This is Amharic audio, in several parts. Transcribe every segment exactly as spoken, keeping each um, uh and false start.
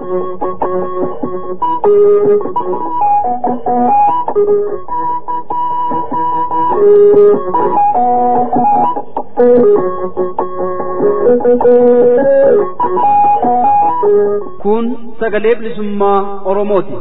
Kun sagalee bilisummaa Oromooti.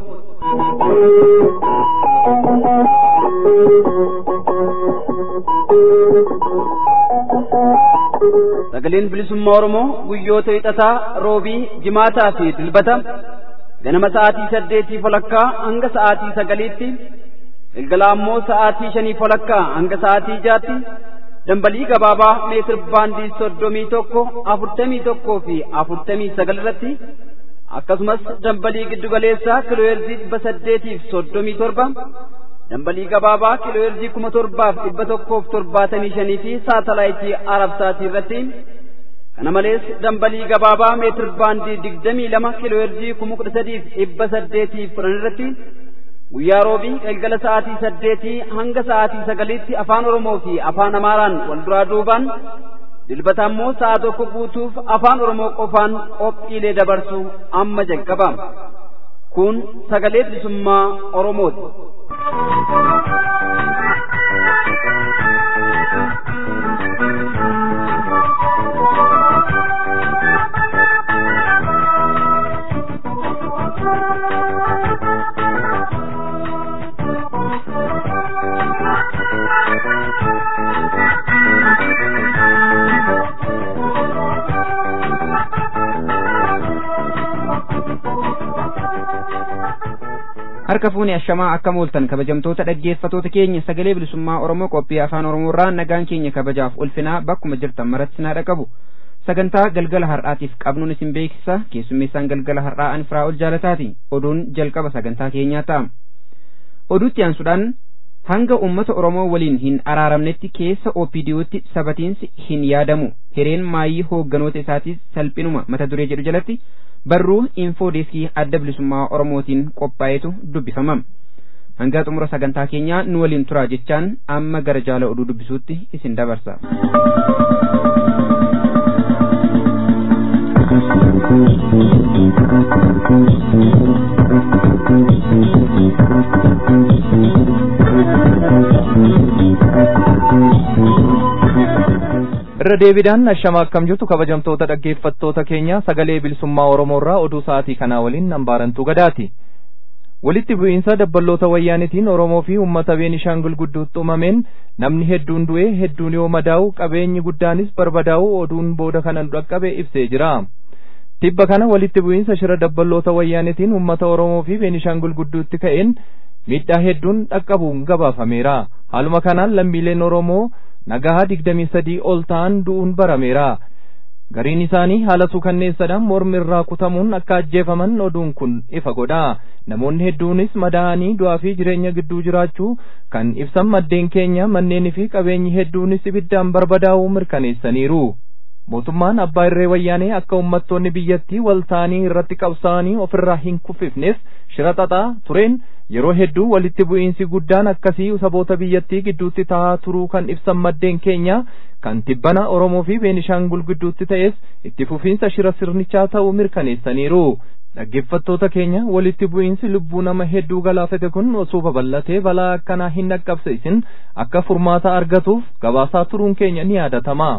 Sagaleen bilisummaa Oromoo guyyoota hixataa, roobii, jimaataa fi dilbata ganama sa'aatii saddeetii walakkaa hanga sa'aatii sagaliitti, galgala ammoo sa'aatii shanii walakkaa hanga sa'aatii jaatti dambalii gabaabaa meetir baandii soddomii tokko afurtamii tokkoo fi afurtamii sagal irratti akkasumas dambalii giddugaleessaa kiilooheerzii dhibba saddeetiif soddomii torba dambalii gabaabaa kiilooheerzii kuma torbaaf dhibba tokkoof torbaatamii shanii fi saatalaayitii arabsaatii irratti kana malees dambalii gabaabaa meetir baandii digdamii lama kiilooheerzii kuma kudha sadiif dhibba saddeetiif kudhan irratti guyyaa roobii galgala sa'aatii saddeetii hanga sa'aatii sagaliitti afaan Oromoo fi afaan Amaaraan wal duraa duubaan dilbata ammoo sa'a tokko guutuuf afaan Oromoo qofaan qophiilee dabarsu amma jalqaba. Kun sagalee bilisummaa Oromooti. Harka fuuni ashamaa akka mooltan kabajamtoota dhaggeeffatoota keenya sagalee bilisummaa Oromoo qophii afaan Oromoo irraa nagaan keenya kabajaaf ulfinaa bakkuma jirtan maratti sinaa dhaqabu. Sagantaa galgala har'aatiif qabnuun isin beeksisa keessummeessaan galgala har'aa an Firaa'ol Jaalataati. Oduun jalqaba sagantaa keenyaa ta'a. Oduutti aansuudhaan hanga uummata Oromoo waliin hin araaramnetti keessa O P D O'tti sabatiinsi hin yaadamu. Hireen maayii hoogganoota isaatis salphinuma mata duree jedhu jalatti barruu infodeeskii adda bilisummaa Oromootiin qophaa'etu dubbifama. Hanga xumura sagantaa keenyaa nu waliin turaa jechaan amma gara jaala oduu dubbisuutti isin dabarsa. irra deebiidhaan ashama akkam jirtu kabajamtoota dhaggeeffattoota keenya sagalee bilisummaa Oromoo irraa oduu sa'aatii kanaa waliin nambaarantuu gadaati. Walitti bu'iinsa dabballoota wayyaanitiin Oromoo fi uummata Beenishaangul gidduutti uumameen namni hedduun du'ee hedduun yoo madaa'u qabeenyi guddaanis barbadaa'u oduun booda kanan dhaqqabe ibsee jira. Tibba kana walitti bu'iinsa shira dabballoota wayyaanitiin uummata Oromoo fi Beenishaangul gidduutti ka'een miidhaa hedduun dhaqqabuun gabaafameera. Haaluma kanaan lammiileen Oromoo nagaha digdamii sadii ol ta'an du'uun barameera. Gariin isaanii haala suukanneessaadhaan mormi irraa kutamuun akka ajjeefaman oduun kun ifa godha. Namoonni hedduunis madaa'anii du'aa fi jireenya gidduu jiraachuu kan ibsan maddeen keenya manneenii fi qabeenyi hedduunis ibiddaan barbadaa'uu mirkaneessaniiru. Mootummaan abbaa irree wayyaanee akka uummattoonni biyyattii wal ta'anii irratti qabsaa'anii ofirraa hin kuffifneef shira xaxaa tureen yeroo hedduu walitti bu'iinsi guddaan akkasii saboota biyyattii gidduutti ta'aa turuu kan ibsan maddeen keenya kan tibbana Oromoo fi Beenishaangul gidduutti ta'es itti fufiinsa shira sirnichaa ta'uu mirkaneessaniiru. Dhaggeeffattoota keenya walitti bu'iinsi lubbuu nama hedduu galaafate kun osoo babal'atee balaa akkanaa hin dhaqqabsiisin akka furmaata argatuuf gabaasaa turuun keenya ni yaadatama.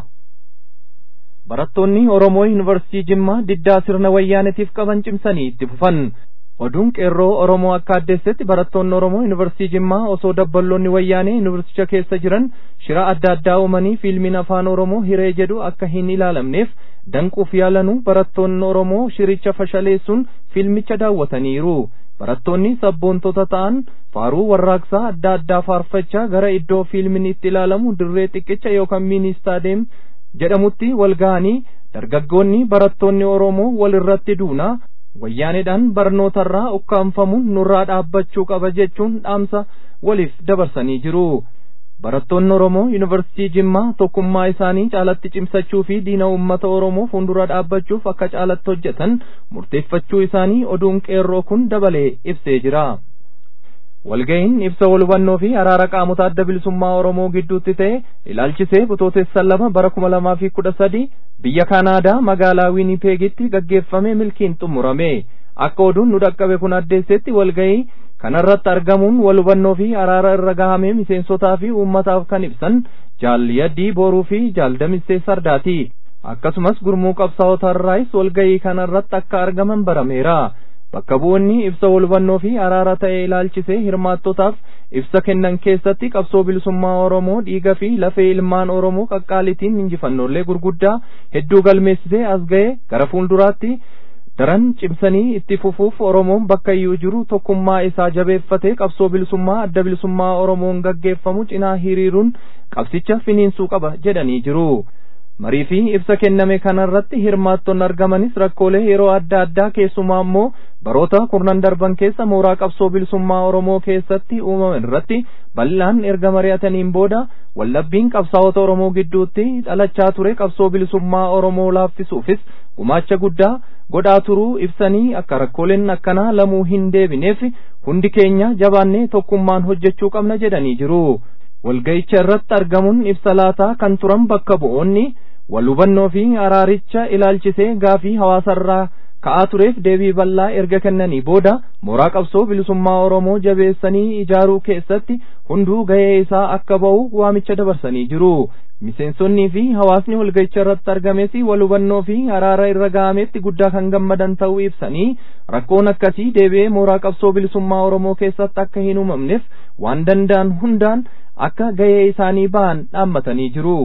Barattoonni Oromoo Yuunivarsiitii Jimmaa diddaa sirna wayyaanetiif qaban cimsanii itti fufan. Oduun qeerroo Oromoo akka addeessetti barattoonni Oromoo Yuunivarsiitii Jimmaa osoo dabballoonni wayyaanee yuunivarsiicha keessa jiran shira adda addaa uumanii fiilmiin afaan Oromoo hiree jedhu akka hin ilaalamneef danquuf yaalanuu barattoonni Oromoo shiricha fashaleessuun fiilmicha daawwataniiru. Barattoonni sabboontota ta'an faaruu warraaqsaa adda addaa faarfachaa gara iddoo fiilmiin itti ilaalamu dirree xiqqicha yookaan miini istaadeem jedhamutti wal ga'anii dargaggoonni barattoonni Oromoo wal irratti duuna wayyaaneedhaan barnootarraa ukkaanfamuun nurraa dhaabbachuu qaba jechuun dhaamsa waliif dabarsanii jiru. Barattoonni Oromoo Yuunivarsiitii Jimmaa tokkummaa isaanii caalatti cimsachuu fi diina uummata Oromoo fuuldura dhaabbachuuf akka caalatti hojjetan murteeffachuu isaanii oduun qeerroo kun dabalee ibsee jira. Walga'iin ibsa wal hubannoo fi araara qaamota adda bilisummaa Oromoo gidduutti ta'e ilaalchisee Bitootessa lama bara kuma lamaa fi kudha sadi biyya Kanaadaa magaalaa Wiinipeegitti gaggeeffame milkiin xumurame. akka oduun nu dhaqqabe kun addeessetti walgahii kanarratti argamuun wal hubannoo fi araara irra gahamee miseensotaa fi uummataaf kan ibsan jaal yaddii booruu fi jaal damissee sardaati. akkasumas gurmuu qabsaa'ota irraayis walgahii kanarratti akka argaman barameera. bakka bu'oonni ibsa wal hubannoo fi araara ta'e ilaalchisee hirmaattotaaf ibsa kennan keessatti qabsoo bilisummaa Oromoo dhiiga fi lafee ilmaan Oromoo qaqqaalitiin injifannoolee gurguddaa hedduu galmeessisee as ga'e gara fuulduraatti daran cimsanii itti fufuuf Oromoon bakka iyyuu jiru tokkummaa isaa jabeeffatee qabsoo bilisummaa adda bilisummaa Oromoon gaggeeffamu cinaa hiriiruun qabsicha finiinsuu qaba jedhanii jiru. marii fi ibsa kenname kanarratti hirmaattonni argamanis rakkoolee yeroo adda addaa keessumaa immoo baroota kurnan darban keessa mooraa qabsoo bilisummaa Oromoo keessatti uumaman irratti bal'aan erga mari'ataniin booda waldhabbiin qabsaa'ota Oromoo gidduutti dhalachaa ture qabsoo bilisummaa Oromoo laaffisuufis gumaacha guddaa godhaa turuu ibsanii akka rakkooleen akkanaa lamuu hin deebineef hundi keenya jabaannee tokkummaan hojjechuu qabna jedhanii jiru. walga'icha irratti argamuun ibsa laataa kan turan bakka bu'oonni wal hubannoo fi araaricha ilaalchisee gaafii hawaasarraa ka'aa tureef deebii bal'aa erga kennanii booda mooraa qabsoo bilisummaa Oromoo jabeessanii ijaaruu keessatti hunduu gahee isaa akka ba'u waamicha dabarsanii jiru. miseensonnii fi hawaasni walga'icha irratti argames wal hubannoo fi araara irra ga'ameetti guddaa kan gammadan ta'uu ibsanii rakkoon akkasii deebi'ee mooraa qabsoo bilisummaa Oromoo keessatti akka hin uumamneef waan danda'an hundaan akka gahee isaanii ba'an dhaammatanii jiru.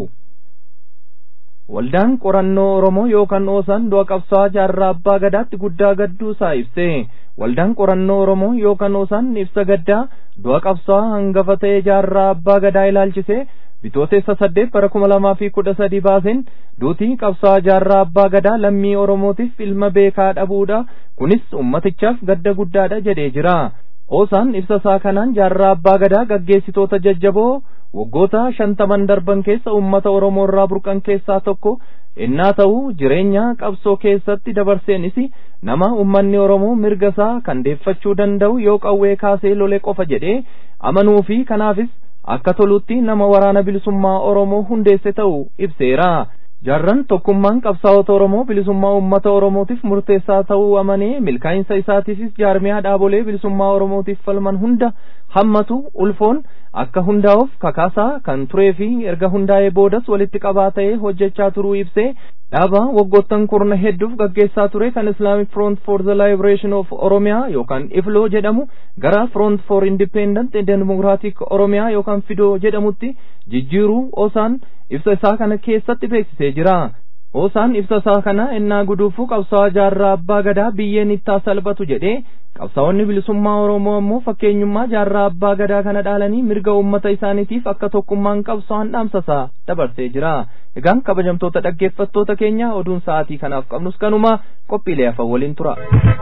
waldaan qorannoo Oromoo yookaan oosaan du'a qabsaa'aa jaarraa abbaa gadaatti guddaa gadduu isaa ibse. waldaan qorannoo Oromoo yookaan oosaan ibsa gaddaa du'a qabsaa'aa hangafa ta'e jaarraa abbaa gadaa ilaalchisee bitootessa saddeet bara kuma lamaa fi kudha sadii baaseen duutii qabsaa'aa jaarraa abbaa gadaa lammii Oromootiif ilma beekaa dhabuudha kunis ummatichaaf gadda guddaadha jedhee jira. oosaan ibsa isaa kanaan jaarraa abbaa gadaa gaggeessitoota jajjaboo waggoota shantaman darban keessa ummata Oromoo irraa burqan keessaa tokko innaa ta'u jireenya qabsoo keessatti dabarseenis nama ummanni Oromoo mirga isaa kan deeffachuu danda'u yoo qawwee kaasee lole qofa jedhee amanuu fi kanaafis akka tolutti nama waraana bilisummaa Oromoo hundeesse ta'u ibseera. jaarran tokkummaan qabsaa'ota Oromoo bilisummaa ummata Oromootiif murteessaa ta'uu amanee milkaa'insa isaatiifis jaarmiyaa dhaabolee bilisummaa Oromootiif falman hunda hammatu ulfoon akka hundaa'uuf kakaasaa kan turee fi erga hundaa'ee boodas walitti qabaa ta'ee hojjechaa turuu ibsee dhaaba waggoottan kurna hedduuf gaggeessaa ture kan Islamic Front for the Liberation of Oromiyaa yookaan ifloo jedhamu gara Front for Independent and Democratic Oromiyaa yookaan fidoo jedhamutti jijjiiruu oosaan ibsa isaa kana keessatti beeksisee jira. oosaan ibsa isaa kana innaa guduufuu qabsaa'aa jaarraa abbaa gadaa biyyeen ittaa salphatu jedhee qabsaa'onni bilisummaa Oromoo ammoo fakkeenyummaa jaarraa abbaa gadaa kana dhaalanii mirga uummata isaaniitiif akka tokkummaan qabsaa'an dhaamsasaa dabarsee jira. egaan kabajamtoota dhaggeeffattoota keenya oduun sa'aatii kanaaf qabnus kanuma qophiilee hafan waliin tura.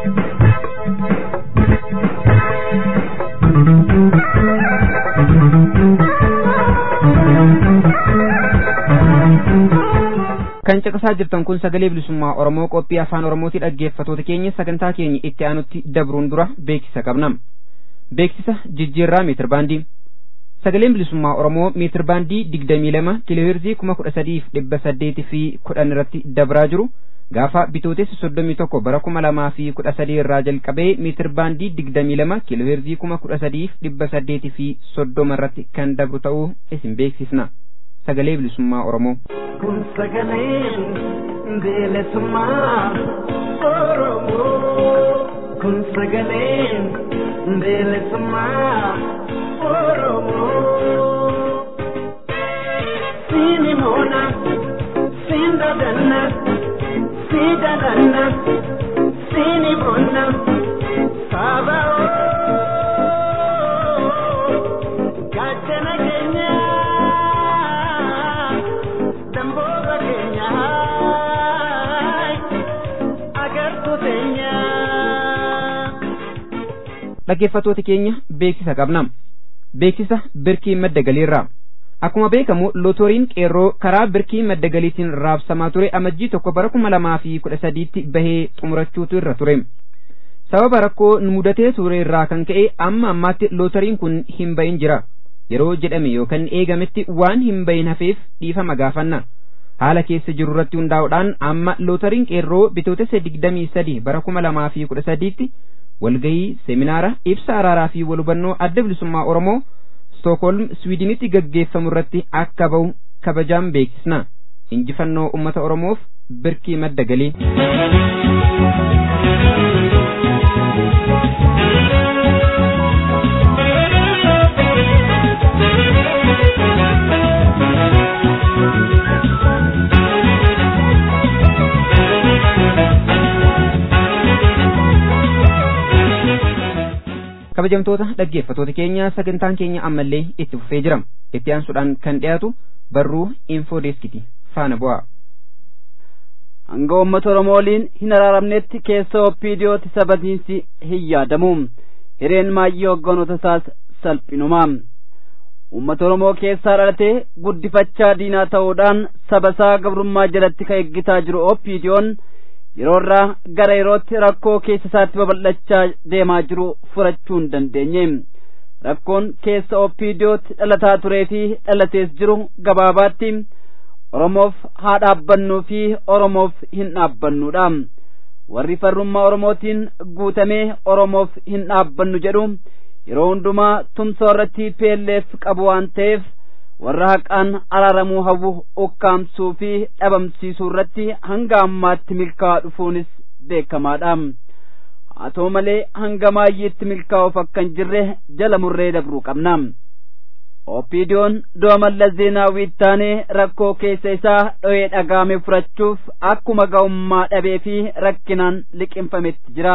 kan caqasaa jirtan kun sagalee bilisummaa Oromoo qophii afaan Oromooti. dhaggeeffattoota keenya sagantaa keenya itti aanutti dabruun dura beeksisa qabna. beeksisa jijjiirraa meetir baandii sagaleen bilisummaa Oromoo meetir baandii digdamii lama kiilooheerzii kuma kudha sadiif dhibba saddeetii fi kudhan irratti dabraa jiru gaafa bitootessa soddomii tokko bara kuma lamaa fi kudha sadii irraa jalqabee meetir baandii digdamii lama kiilooheerzii kuma kudha sadiif dhibba saddeetii fi soddoma irratti kan dabru ta'uu isin beeksisna. sagalee bilisummaa Oromoo. kun sagaleen bilisummaa Oromoo kun sagaleen bilisummaa Oromoo siini moona siin dadanna sii dadanna siini moona saaba gaachana keenya dambooba keenya agartuu teenya. dhaggeeffattoota keenya beeksisa qabna. beeksisa birkii madda galiirraa. akkuma beekamu lootoriin qeerroo karaa birkii madda galiitiin raabsamaa ture amajjii tokko bara kuma lamaa fi kudha sadiitti bahee xumurachuutu irra ture. sababa rakkoo nu mudatee ture irraa kan ka'e amma ammaatti lootoriin kun hin bahin jira. yeroo jedhame yookaan eegametti waan hin bahin hafeef dhiifama gaafanna. haala keessa jiru irratti hundaa'uudhaan amma lootariin qeerroo bitootessa digdamii sadii bara kuma lamaa fi kudha sadiitti walgahii seminaara ibsa araaraa fi walhubannoo adda bilisummaa Oromoo Stookholm Swiidinitti gaggeeffamu irratti akka ba'u kabajaan beeksisna. Injifannoo ummata Oromoof birkii madda galii. Kabajamtoota dhaggeeffattoota keenya sagantaan keenya ammallee itti fufee jira. Itti aansuudhaan kan dhiyaatu barruu info deskiti faana bu'aa. Hanga uummata Oromoo waliin hin araaramnetti keessa oppiidiyooti sabatiinsi hin yaadamu. Hireen maayyii hogganoota isaas salphinuma. Uummata Oromoo keessaa dhalatee guddifachaa diinaa ta'uudhaan saba isaa gabrummaa jalatti kan eeggataa jiru oppiidiyoon yeroo irraa gara yerootti rakkoo keessa isaatti babal'achaa deemaa jiru furachuu hin dandeenye. Rakkoon keessa oppiidiyootti dhalataa turee fi dhalatees jiru gabaabaatti Oromoof haa dhaabbannuu fi Oromoof hin dhaabbannuudha. Warri farrummaa Oromootiin guutamee Oromoof hin dhaabbannu jedhu yeroo hundumaa tumsa warra T P L F qabu waan ta'eef warra haqaan araaramuu hawwu ukkaamsuu fi dhabamsiisuu irratti hanga ammaatti milkaa'aa dhufuunis beekamaadha. Haa ta'u malee hanga maayyiitti milkaa'uuf akka hin jirre jala murree dabruu qabna. Oppiidiyoon du'a Mallas Zeenaawii taanee rakkoo keessa isaa dho'ee dhagaame furachuuf akkuma ga'ummaa dhabee fi rakkinaan liqinfametti jira.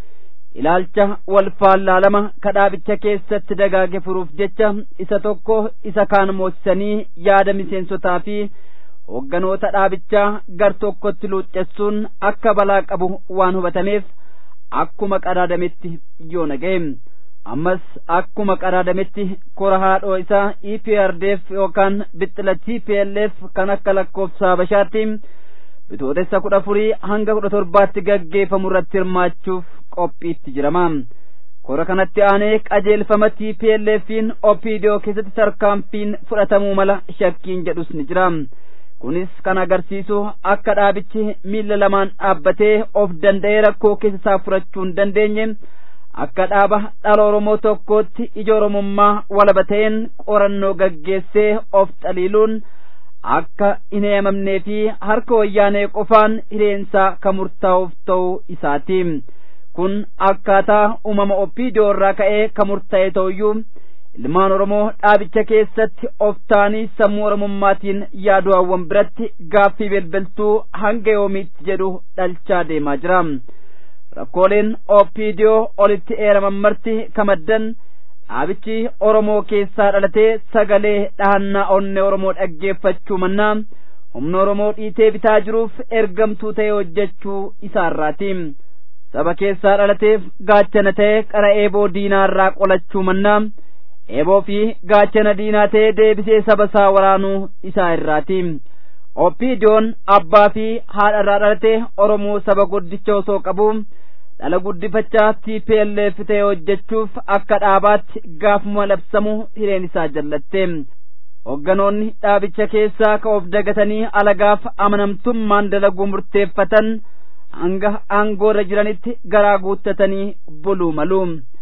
Ilaalcha wal faallaalama kadhaabicha keessatti dagaage furuuf jecha isa tokko isa kaan moosisanii yaada miseensotaa fi hogganoota dhaabichaa gar tokkotti luuccessuun akka balaa qabu waan hubatameef akkuma qadaadametti yoo naga'e. Ammas akkuma qadaadametti kora haadhoo isaa E P R D F yookaan bixxila T P L F kan akka lakkoofsa Habashaatti bitootessa kudha afurii hanga kudha torbaatti gaggeeffamu irratti hirmaachuuf qophiitti jirama. Kora kanatti aanee qajeelfama T P L F'n Oppiidiyoo keessatti tarkaanfiin fudhatamuu mala shakkiin jedhus ni jira. Kunis kan agarsiisu akka dhaabichi miila lamaan dhaabbatee of danda'ee rakkoo keessa isaa furachuu hin dandeenye akka dhaaba dhala Oromoo tokkootti ija Oromummaa walaba ta'een qorannoo gaggeessee of xaliiluun akka hin eemamnee fi harka wayyaanee qofaan hireensaa kan murtaa'uuf ta'uu isaati. Kun akkaataa uumama Oppiidiyoo irraa ka'ee kan murtaa'e ta'uyyuu ilmaan Oromoo dhaabicha keessatti of ta'anii sammuu Oromummaatiin yaaduwwan biratti gaaffii belbeltuu hanga yoomiitti jedhu dhalchaa deemaa jira. Rakkooleen Oppiidiyoo olitti eeraman marti kamaddan dhaabichi Oromoo keessaa dhalatee sagalee dhahannaa onnee Oromoo dhaggeeffachuu mannaa humna Oromoo dhiitee bitaa jiruuf ergamtuu ta'e hojjechuu isaarraati. Saba keessaa dhalateef gaachana ta'e qara eeboo diinaa irraa qolachuu mannaa eeboo fi gaachana diinaa ta'e deebisee saba isaa waraanuu isaa irraati. Oppiidiyoon abbaa fi haadha irraa dhalate Oromoo saba guddicha osoo qabu dhala guddifachaa T P L F ta'e hojjechuuf akka dhaabaatti gaafuma labsamu hireen isaa jallatte. Hogganoonni dhaabicha keessaa ka of dagatanii alagaaf amanamtummaan dalaguu murteeffatan hanga aangoo irra jiranitti garaa guuttatanii buluu malu.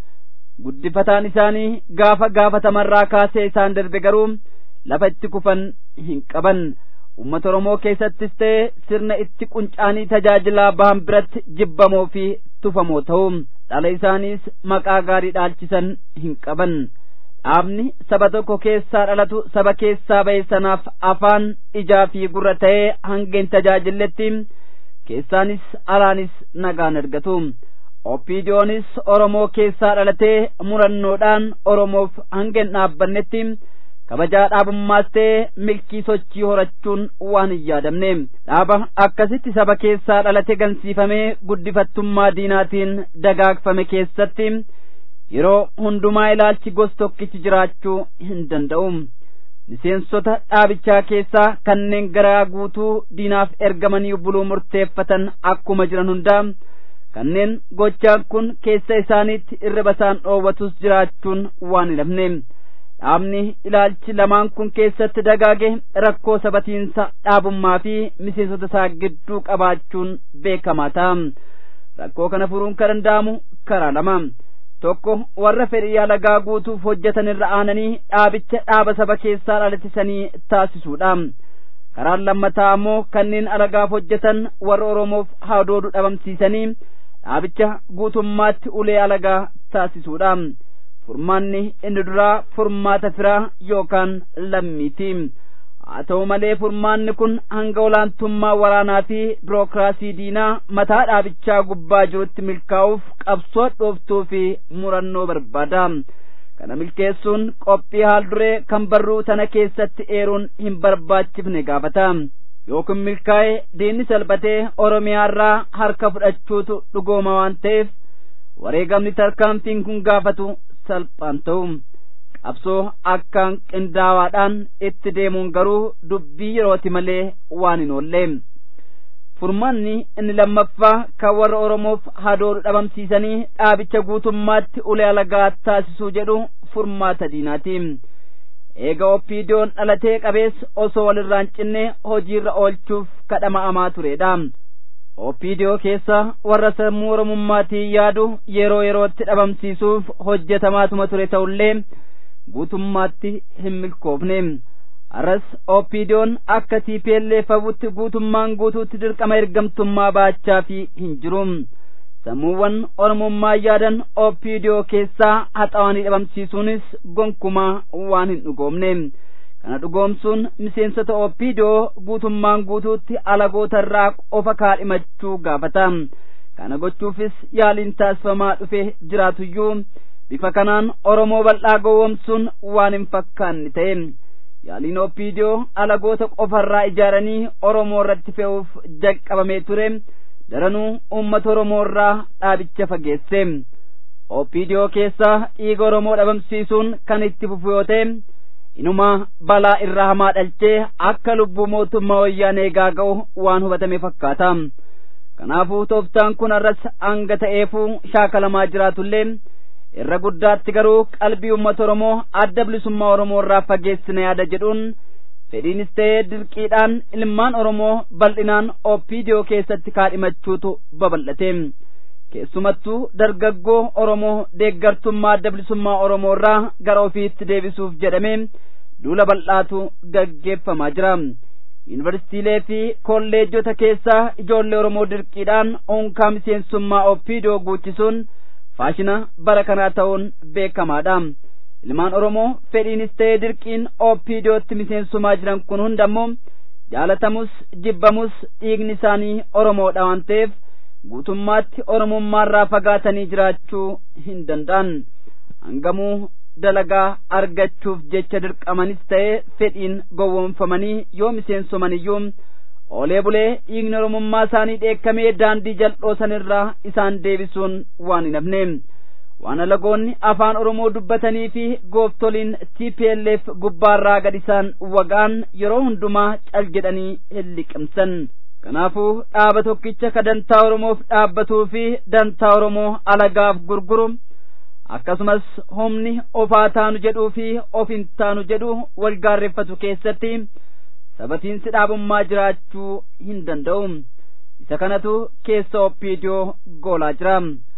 Guddifataan isaanii gaafa gaafatamarraa kaasee isaan darbe garuu lafa itti kufan hin qaban. Uummata Oromoo keessattis ta'e sirna itti quncaanii tajaajilaa bahan biratti jibbamoo fi tufamoo ta'u dhala isaaniis maqaa gaarii dhaalchisan hin qaban. Dhaabni saba tokko keessaa dhalatu saba keessaa ba'e sanaaf afaan ijaa fi gurra ta'ee hanga hin tajaajilletti keessaanis alaanis nagaan argatu. Oppiidiyoonis Oromoo keessaa dhalatee murannoodhaan Oromoof hanga hin dhaabbannetti kabajaa dhaabummaas ta'ee milkii sochii horachuun waan hin yaadamne. Dhaaba akkasitti saba keessaa dhalate gansiifamee guddifattummaa diinaatiin dagaagfame keessatti yeroo hundumaa ilaalchi gos tokkichi jiraachuu hin danda'u. Miseensota dhaabichaa keessaa kanneen garaa guutuu diinaaf ergamanii buluu murteeffatan akkuma jiran hundaa kanneen gochaan kun keessa isaaniitti irriba isaan dhoowwatus jiraachuun waan hin hafne. dhaabni ilaalchi lamaan kun keessatti dagaage rakkoo sabatiinsa dhaabummaa fi miseensota isaa gidduu qabaachuun beekamaa ta'a. Rakkoo kana furuun kan danda'amu karaa lama. Tokko warra fedhii alagaa guutuuf hojjetan irra aananii dhaabicha dhaaba saba keessaa dhalatisanii taasisuudha. Karaan lammataa ammoo kanneen alagaaf hojjetan warra Oromoof haadoodu dhabamsiisanii dhaabicha guutummaatti ulee alagaa taasisuudha. Furmaanni inni duraa furmaata firaa yookaan lammiiti. Haa ta'u malee furmaanni kun hanga olaantummaa waraanaa fi birookiraasii diinaa mataa dhaabichaa gubbaa jirutti milkaa'uuf qabsoo dhooftuu fi murannoo barbaada. Kana milkeessuun qophii haal duree kan barruu tana keessatti eeruun hin barbaachifne gaafata. Yookiin milkaa'ee diinni salphatee Oromiyaarraa harka fudhachuutu dhugooma waan ta'eef wareegamni tarkaanfiin kun gaafatu salphaan ta'u. Qabsoo akkaan qindaawaadhaan itti deemuun garuu dubbii yerooti malee waan hin oolle. Furmaanni inni lammaffaa kan warra Oromoof haadoodu dhabamsiisanii dhaabicha guutummaatti ulee alagaa taasisuu jedhu furmaata diinaati. Eega Oppiidiyoon dhalatee qabees osoo walirraan cinne hojiirra oolchuuf kadhama'amaa turedha. Oppiidiyoo keessa warra sammuu Oromummaatiin yaadu yeroo yerootti dhabamsiisuuf hojjetamaatuma ture ta'ullee guutummaatti hin milkoofne. Arras Oppiidiyoon akka T P L F fabutti guutummaan guutuutti dirqama ergamtummaa baachaa fi hin jiru. Sammuuwwan Oromummaa yaadan Oppiidiyoo keessaa haxaawanii dhabamsiisuunis gonkumaa waan hin dhugoomne. Kana dhugoomsuun miseensota Oppiidiyoo guutummaan guutuutti alagootarraa qofa kaadhimachuu gaafata. Kana gochuufis yaaliin taasifamaa dhufe jiraatuyyuu bifa kanaan Oromoo bal'aa gowwoomsuun waan hin fakkaanne ta'e. Yaaliin Oppiidiyoo alagoota qofarraa ijaaranii Oromoo irratti fe'uuf jalqabamee ture daranuu uummata Oromoo irraa dhaabicha fageesse. Oppiidiyoo keessaa dhiiga Oromoo dhabamsiisuun kan itti fufu yoo ta'e inuma balaa irraa hamaa dhalchee akka lubbuu mootummaa wayyaanee gaaga'u waan hubatame fakkaata. Kanaafuu tooftaan kun arras hanga ta'eefuu shaakalamaa jiraatullee irra guddaatti garuu qalbii uummata Oromoo adda bilisummaa Oromoo irraa fageessina yaada jedhuun fedhiinis ta'ee dirqiidhaan ilmaan Oromoo bal'inaan Oppiidiyoo keessatti kaadhimachuutu babal'ate. Keessumattuu dargaggoo Oromoo deeggartummaa adda bilisummaa Oromoo irraa gara ofiitti deebisuuf jedhamee duula bal'aatu gaggeeffamaa jira. Yuunivarsiitiilee fi kolleejjota keessaa ijoollee Oromoo dirqiidhaan onkaa miseensummaa Oppiidiyoo guuchisuun faashina bara kanaa ta'uun beekamaadha. Ilmaan Oromoo fedhiinis ta'ee dirqiin Oppiidiyootti miseensumaa jiran kun hundammoo jaalatamus jibbamus dhiigni isaanii Oromoodha waan ta'eef guutummaatti Oromummaarraa fagaatanii jiraachuu hin danda'an. Hangamuu dalagaa argachuuf jecha dirqamanis ta'ee fedhiin gowwoomfamanii yoo miseensuman oolee bulee dhiigni Oromummaa isaanii dheekkamee daandii jal'oo sanirraa isaan deebisuun waan hin hafne. Waan alagoonni afaan Oromoo dubbatanii fi gooftoliin T P L F gubbaarraa gad isaan wagaan yeroo hundumaa cal jedhanii hin liqimsan. Kanaafuu dhaaba tokkicha ka dantaa Oromoof dhaabbatuu fi dantaa Oromoo alagaaf gurguru akkasumas humni ofaa taanu jedhuu fi of hin taanu jedhu wal gaarreeffatu keessatti sabatiinsi dhaabummaa jiraachuu hin danda'u. Isa kanatu keessa Oppiidiyoo goolaa jira.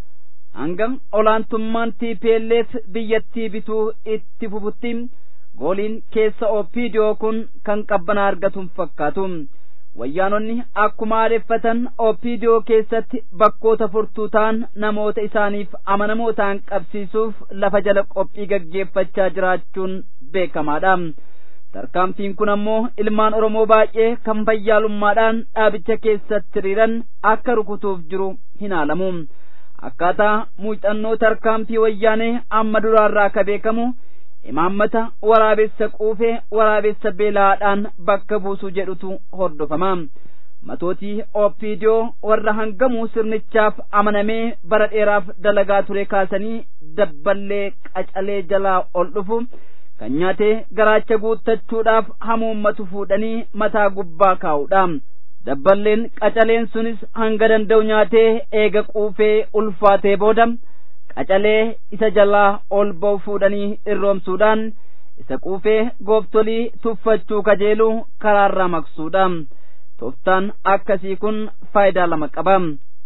Hanga olaantummaan T P L F biyyattii bituu itti fufutti gooliin keessa Oppiidiyoo kun kan qabbanaa argatuun fakkaatu. Wayyaanonni akkuma aadeffatan Oppiidiyoo keessatti bakkoota furtuu ta'an namoota isaaniif amanamoo ta'an qabsiisuuf lafa jala qophii gaggeeffachaa jiraachuun beekamaadha. Tarkaanfiin kun ammoo ilmaan Oromoo baay'ee kan fayyaalummaadhaan dhaabicha keessatti hiriiran akka rukutuuf jiru hin haalamu. Akkaataa muuxannoo tarkaanfii wayyaanee amma duraarraa ka beekamu imaammata waraabessa quufee waraabessa beelaadhaan bakka buusuu jedhutu hordofama. Matootii Oppiidiyoo warra hangamuu sirnichaaf amanamee bara dheeraaf dalagaa ture kaasanii dabballee qacalee jalaa ol dhufu kan nyaatee garaacha guuttachuudhaaf hamuummatu fuudhanii mataa gubbaa kaa'uudha. Dabballeen qacaleen sunis hanga danda'u nyaatee eega quufee ulfaatee booda qacalee isa jalaa ol ba'u fuudhanii irroomsuudhaan isa quufee gooftolii tuffachuu kajeelu karaarraa maqsuudha. Tooftaan akkasii kun faayidaa lama qaba.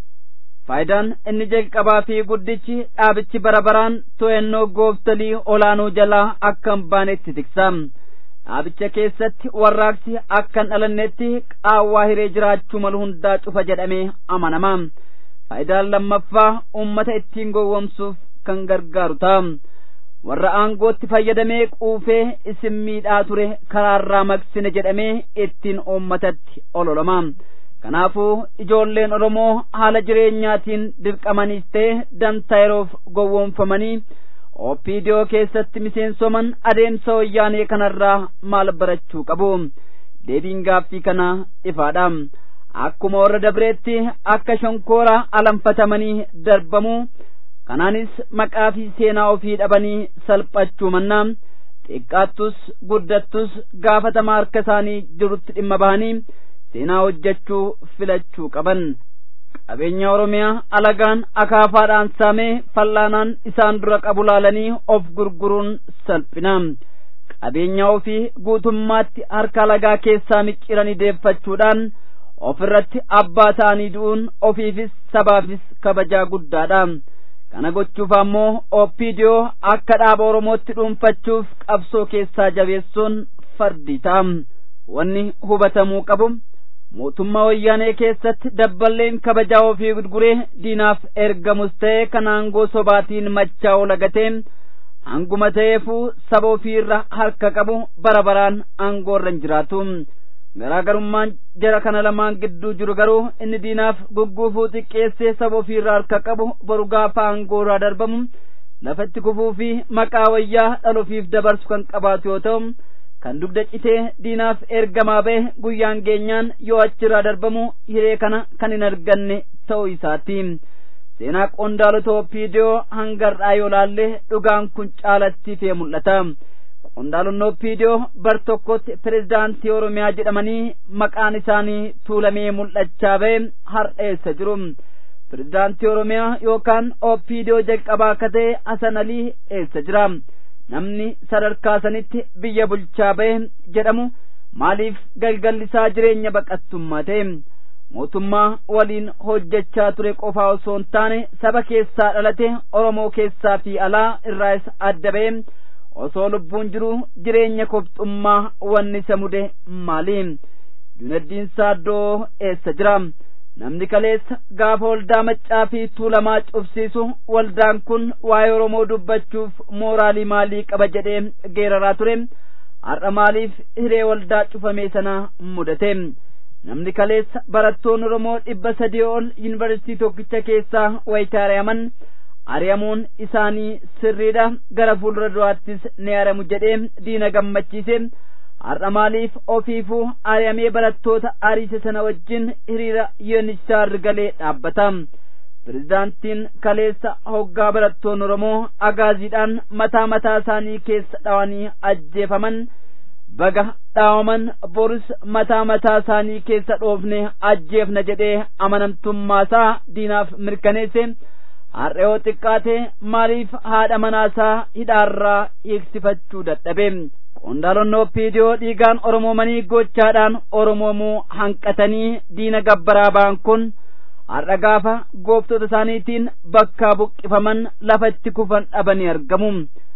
Faayidaan inni jalqabaa fi guddichi dhaabichi bara baraan to'annoo gooftolii olaanuu jalaa akka hin baanetti tiksa. Dhaabicha keessatti warraaqsi akka hin dhalannetti qaawwaa hiree jiraachuu malu hundaa cufa jedhamee amanama. Faayidaan lammaffaa uummata ittiin gowwomsuuf kan gargaaru ta'a. Warra aangootti fayyadamee quufee isin miidhaa ture karaarraa maqsine jedhamee ittiin uummatatti ololama. Kanaafuu ijoolleen Oromoo haala jireenyaatiin dirqamaniis ta'e dantaa yeroof gowwoomfamanii Opiidiyoo keessatti miseensoman adeemsa wayyaanee kanarraa maal barachuu qabu? Deebiin gaaffii kana ifaadha. Akkuma warra dabreetti akka shonkooraa alanfatamanii darbamu. Kanaanis maqaa fi seenaa ofii dhabanii salphachuu mannaa xiqqaattus guddattus gaafatama harka isaanii jirutti dhimma bahanii seenaa hojjechuu filachuu qaban. Qabeenya Oromiyaa alagaan akaafaadhaan saamee fallaanaan isaan dura qabu laalanii of gurguruun salphina. Qabeenya ofii guutummaatti harka alagaa keessaa micciiranii deeffachuudhaan ofirratti abbaa ta'anii du'uun ofiifis sabaafis kabajaa guddaadha. Kana gochuuf ammoo Opiidiyoo akka dhaaba Oromootti dhuunfachuuf qabsoo keessaa jabeessuun fardii ta'a. Wanni hubatamuu qabu mootummaa wayyaanee keessatti dabballeen kabajaa ofii gurguree diinaaf ergamus ta'e kan aangoo sobaatiin machaa'u lagatee hanguma ta'eefuu saba ofiirra harka qabu bara baraan aangoorra hin jiraatu. Garaagarummaan jara kana lamaan gidduu jiru garuu inni diinaaf gugguufuu xiqqeessee saba ofiirraa harka qabu boru gaafa aangoorraa darbamu lafatti kufuu fi maqaa wayyaa dhaloofiif dabarsu kan qabaatu yoo ta'u, kan dugda citee diinaaf ergamaa ba'e guyyaan geenyaan yoo achirraa darbamu hiree kana kan hin arganne ta'uu isaati. Seenaa qondaalota Opiidiyoo hangarraa yoo laalle dhugaan kun caalatti ifee mul'ata. Qondaalonni Opiidiyoo bar tokkotti pirezidaantii Oromiyaa jedhamanii maqaan isaanii tuulamee mul'achaa ba'e har'eessa jiru. Pirezidaantii Oromiyaa yookaan Opiidiyoo jalqabaa akka ta'e Hasan Alii eessa jira? Namni sadarkaa sanitti biyya bulchaa ba'e jedhamu maaliif galgallisaa jireenya baqattummaa ta'e? Mootummaa waliin hojjechaa ture qofaa osoo hin taane saba keessaa dhalate Oromoo keessaa fi alaa irraas adda ba'e osoo lubbuun jiru jireenya kofxummaa wanni isa mude maali? Junaddiin Saaddoo eessa jira? Namni kaleessa gaafa waldaa maccaa fi tuulamaa cufsiisu waldaan kun waa'ee Oromoo dubbachuuf mooraalii maalii qaba jedhee geeraraa ture. Har'a maaliif hiree waldaa cufamee sana mudate? Namni kaleessa barattoonni Oromoo dhibba sadii ol yuunivarsiitii tokkicha keessaa wayita ari'aman ari'amuun isaanii sirriidha, gara fuuldura duraattis ni ari'amu jedhee diina gammachiise. Har'a maaliif ofiifuu ari'amee barattoota ariise sana wajjin hiriira yoonichaa galee dhaabbata? Pirezidaantiin kaleessa hoggaa barattoonni Oromoo agaaziidhaan mataa mataa isaanii keessa dhawanii ajjeefaman baga dhaawaman boris mataa mataa isaanii keessa dhoofne ajjeefna jedhee amanamtummaasaa diinaaf mirkaneesse. Har'a yoo xiqqaate maaliif haadha manaasaa hidhaarraa hiiksifachuu dadhabe? Qondaalonni Opiidiyoo dhiigaan Oromoomanii gochaadhaan Oromoomuu hanqatanii diina gabbaraa ba'an kun har'a gaafa gooftota isaaniitiin bakkaa buqqifaman lafatti kufan dhabanii argamu.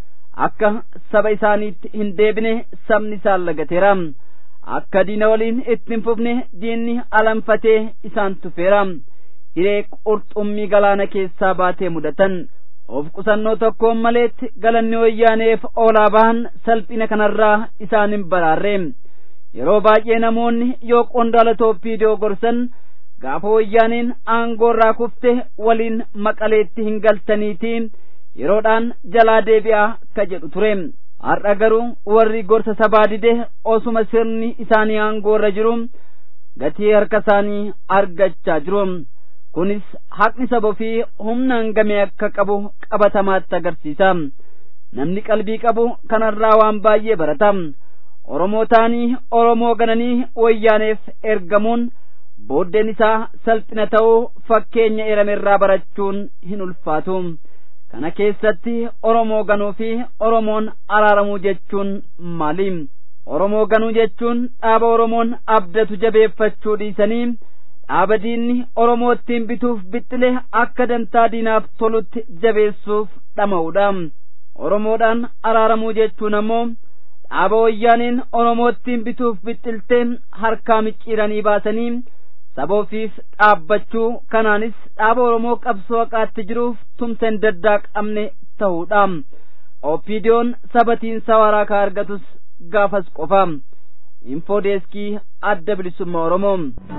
Akka saba isaaniitti hin deebine sabni isaan lagateera. Akka diina waliin itti hin fufne diinni alanfatee isaan tufeera. Hiree qurxummii galaana keessaa baatee mudatan. Of qusannoo tokkoon maleetti galanni wayyaaneef oolaa bahan salphina kanarraa isaan hin baraarre. Yeroo baay'ee namoonni yoo qondaalota Opiidiyoo gorsan gaafa wayyaaneen aangoorraa kufte waliin maqaleetti hin galtaniitii yeroodhaan jalaa deebi'aa ka jedhu ture. Har'a garuu warri gorsa sabaa dide osuma sirni isaanii aangoorra jiru gatii harka isaanii argachaa jiru. Kunis haqni saba ofii humna hangamee akka qabu qabatamaatti agarsiisa. Namni qalbii qabu kanarraa waan baay'ee barata. Oromoo ta'anii Oromoo gananii wayyaaneef ergamuun booddeen isaa salphina ta'uu fakkeenya eeramerraa barachuun hin ulfaatu. kana keessatti Oromoo ganuu fi Oromoon araaramuu jechuun maali? Oromoo ganuu jechuun dhaaba Oromoon abdatu jabeeffachuu dhiisanii dhaaba diinni Oromoo ittiin bituuf bixxilee akka dantaa diinaaf tolutti jabeessuuf dhama'uudha. Oromoodhaan araaramuu jechuun ammoo dhaaba wayyaaniin Oromoo ittiin bituuf bixxiltee harkaa micciiranii baasanii saboofiif dhaabbachuu, kanaanis dhaaba Oromoo qabsoo haqaatti jiruuf tumsa hin daddaaqamne ta'uudha. Opiidiyoon sabatiinsa waraakaa argatus gaafas qofa. Infoodeeskii Adda Bilisummaa Oromoo.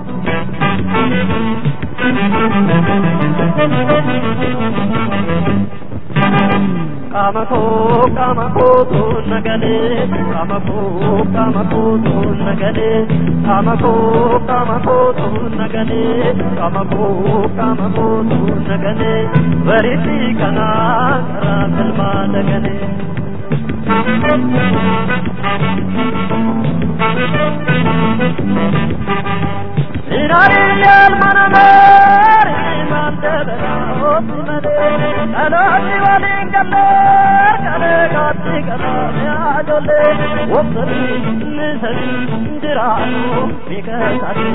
Kamako kamako tu nagade, kamako kamako tu nagade, kamako kamako tu nagade, kamako kamako tu nagade, variti kana rasalma nagade. Inari yal manamar mandabra osmade, alati walingalar kale gatti kana ajole, osri nisari dirano mikasati.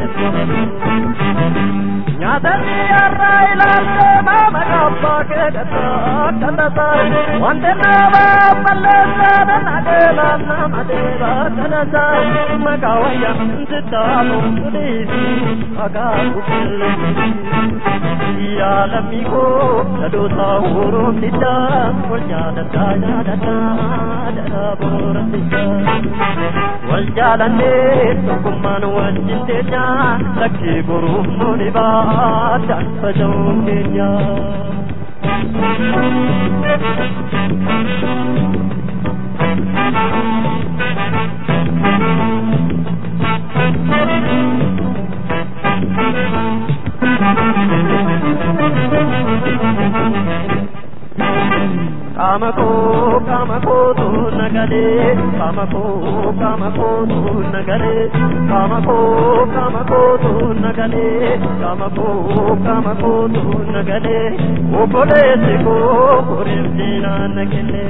Nyadani arraila mama kappa ke gata kandasa, wante nama palesa nadela namadela kandasa, magawaya zitamo disi agaku kille. Ya lamigo sadosa urum nida, waljada dada dada dada boram nida. Waljada ne tukuman wajintenya, lakhi guru muniba. Dan pajongnya Kamako kamako tu nagade, kamako kamako tu nagade, kamako kamako tu nagade, kamako kamako tu nagade, opole seko korimdina nagele.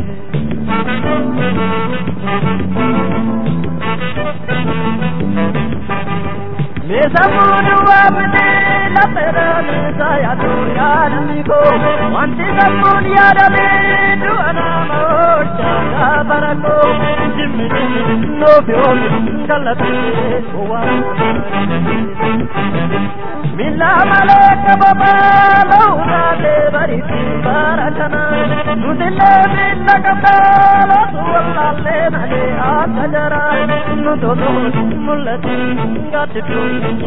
Mesamunu amne la perane saya tu ya namigo, wanti samun ya dale tu anama ocha barako, jimmi no biol galati owa. Mila malaka baba launa de bariti baratana, nudille mila kabala suwalle nale akajara, nudodo mullati gatitu.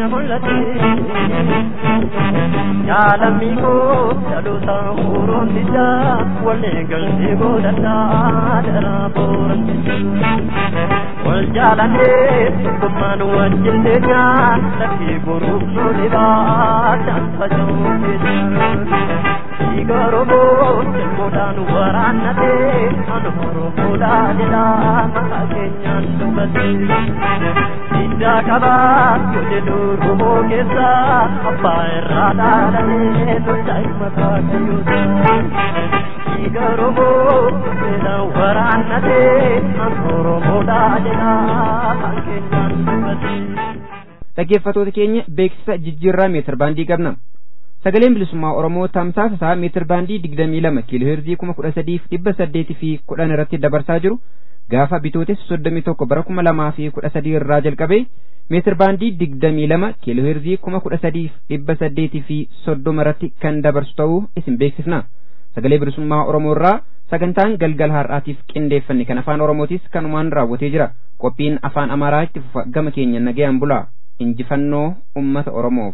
Ya lamigo sadosa uron dija wale galti godata dara boran wal jalane kuman wajindenya laki guru nuliba dan pajoke igorobo modan waranate anoro moda dila makenyan subati ida kabar yudur rumo kesa apa erada dane to jai mata kiyuda igorobo meda waranate anoro moda dila makenyan subati. Dhaggeeffattoota keenya beeksisa jijjiirraa meetir baandii qabna. Sagaleen Bilisummaa Oromoo tamsaasa isaa meetir baandii digdamii lama kiiloo heerzii kuma kudha sadiif dhibba saddeetii fi kudhan irratti dabarsaa jiru gaafa bitootes soddomii tokko bara kuma lamaa fi kudha sadii irraa jalqabee meetir baandii digdamii lama kiiloo heerzii kuma kudha sadiif dhibba saddeetii fi soddoma irratti kan dabarsu ta'uu isin beeksisna. Sagalee Bilisummaa Oromoo irraa sagantaan galgal har'aatiif qindeeffanne kan afaan Oromootis kanumaan raawwatee jira. Qophiin afaan Amaaraa itti fufa gama keenya nagayaan bulaa. Injifannoo ummata Oromoof.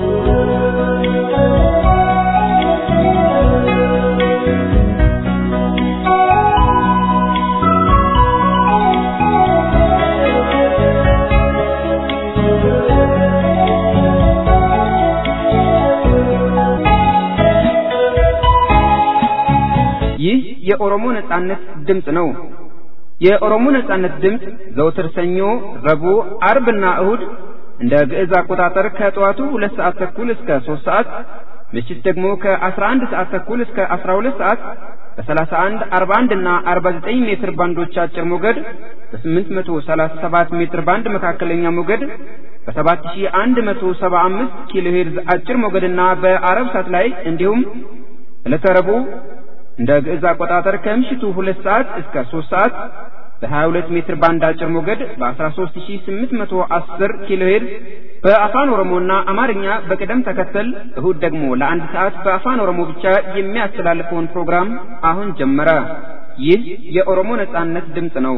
ይህ የኦሮሞ ነጻነት ድምጽ ነው። የኦሮሞ ነጻነት ድምጽ ዘወትር ሰኞ፣ ረቡዕ፣ አርብና እሁድ እንደ ግዕዝ አቆጣጠር ከጠዋቱ ሁለት ሰዓት ተኩል እስከ ሶስት ሰዓት ምሽት ደግሞ ከ11 ሰዓት ተኩል እስከ አስራ ሁለት ሰዓት በ31 አርባ አንድ እና አርባ ዘጠኝ ሜትር ባንዶች አጭር ሞገድ በ837 ሜትር ባንድ መካከለኛ ሞገድ በ7175 ኪሎ ሄርዝ አጭር ሞገድና በአረብ ሳት ላይ እንዲሁም ለተረቡ እንደ ግዕዝ አቆጣጠር ከምሽቱ ሁለት ሰዓት እስከ ሶስት ሰዓት በ22 ሜትር ባንድ አጭር ሞገድ በ13810 ኪሎ ሄርዝ በአፋን ኦሮሞና አማርኛ በቅደም ተከተል እሁድ ደግሞ ለአንድ ሰዓት በአፋን ኦሮሞ ብቻ የሚያስተላልፈውን ፕሮግራም አሁን ጀመረ። ይህ የኦሮሞ ነጻነት ድምጽ ነው።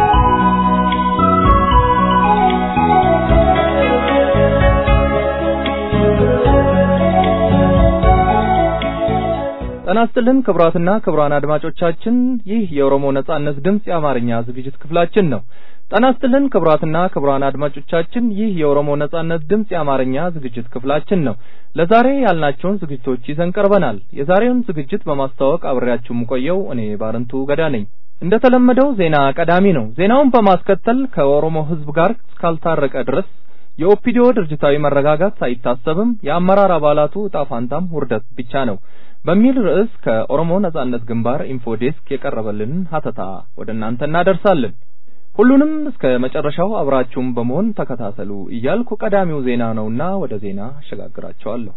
ጤና ይስጥልን ክቡራትና ክቡራን አድማጮቻችን፣ ይህ የኦሮሞ ነጻነት ድምጽ የአማርኛ ዝግጅት ክፍላችን ነው። ጤና ይስጥልን ክቡራትና ክቡራን አድማጮቻችን፣ ይህ የኦሮሞ ነጻነት ድምጽ የአማርኛ ዝግጅት ክፍላችን ነው። ለዛሬ ያልናቸውን ዝግጅቶች ይዘን ቀርበናል። የዛሬውን ዝግጅት በማስተዋወቅ አብሬያችሁ የምቆየው እኔ ባረንቱ ገዳ ነኝ። እንደተለመደው ዜና ቀዳሚ ነው። ዜናውን በማስከተል ከኦሮሞ ሕዝብ ጋር እስካልታረቀ ድረስ የኦፒዲዮ ድርጅታዊ መረጋጋት አይታሰብም፣ የአመራር አባላቱ ዕጣ ፈንታም ውርደት ብቻ ነው በሚል ርዕስ ከኦሮሞ ነጻነት ግንባር ኢንፎዴስክ የቀረበልን ሀተታ ወደ እናንተ እናደርሳለን። ሁሉንም እስከ መጨረሻው አብራችሁም በመሆን ተከታተሉ እያልኩ ቀዳሚው ዜና ነውና ወደ ዜና አሸጋግራችኋለሁ።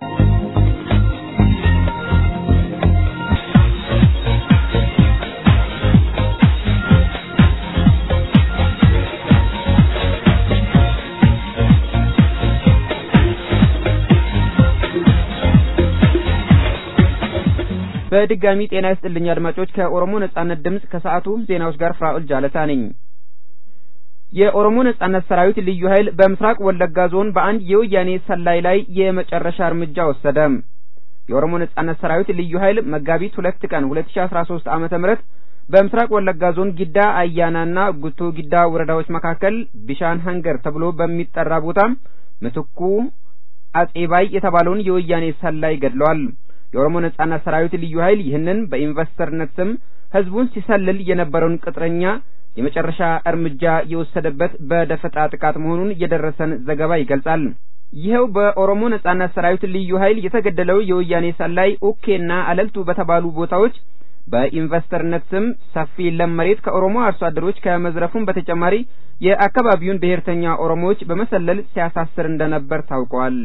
በድጋሚ ጤና ይስጥልኝ አድማጮች። ከኦሮሞ ነጻነት ድምጽ ከሰዓቱ ዜናዎች ጋር ፍራኦል ጃለታ ነኝ። የኦሮሞ ነጻነት ሰራዊት ልዩ ኃይል በምስራቅ ወለጋ ዞን በአንድ የወያኔ ሰላይ ላይ የመጨረሻ እርምጃ ወሰደ። የኦሮሞ ነጻነት ሰራዊት ልዩ ኃይል መጋቢት ሁለት ቀን ሁለት ሺህ አስራ ሶስት ዓመተ ምህረት በምስራቅ ወለጋ ዞን ጊዳ አያናና ጉቶ ጊዳ ወረዳዎች መካከል ቢሻን ሀንገር ተብሎ በሚጠራ ቦታ ምትኩ አጼባይ የተባለውን የወያኔ ሰላይ ገድሏል። የኦሮሞ ነጻነት ሰራዊት ልዩ ኃይል ይህንን በኢንቨስተርነት ስም ህዝቡን ሲሰልል የነበረውን ቅጥረኛ የመጨረሻ እርምጃ የወሰደበት በደፈጣ ጥቃት መሆኑን የደረሰን ዘገባ ይገልጻል። ይሄው በኦሮሞ ነጻነት ሰራዊት ልዩ ኃይል የተገደለው የወያኔ ሰላይ ኦኬና አለልቱ በተባሉ ቦታዎች በኢንቨስተርነት ስም ሰፊ ለም መሬት ከኦሮሞ አርሶ አደሮች ከመዝረፉም በተጨማሪ የአካባቢውን ብሔርተኛ ኦሮሞዎች በመሰለል ሲያሳስር እንደነበር ታውቋል።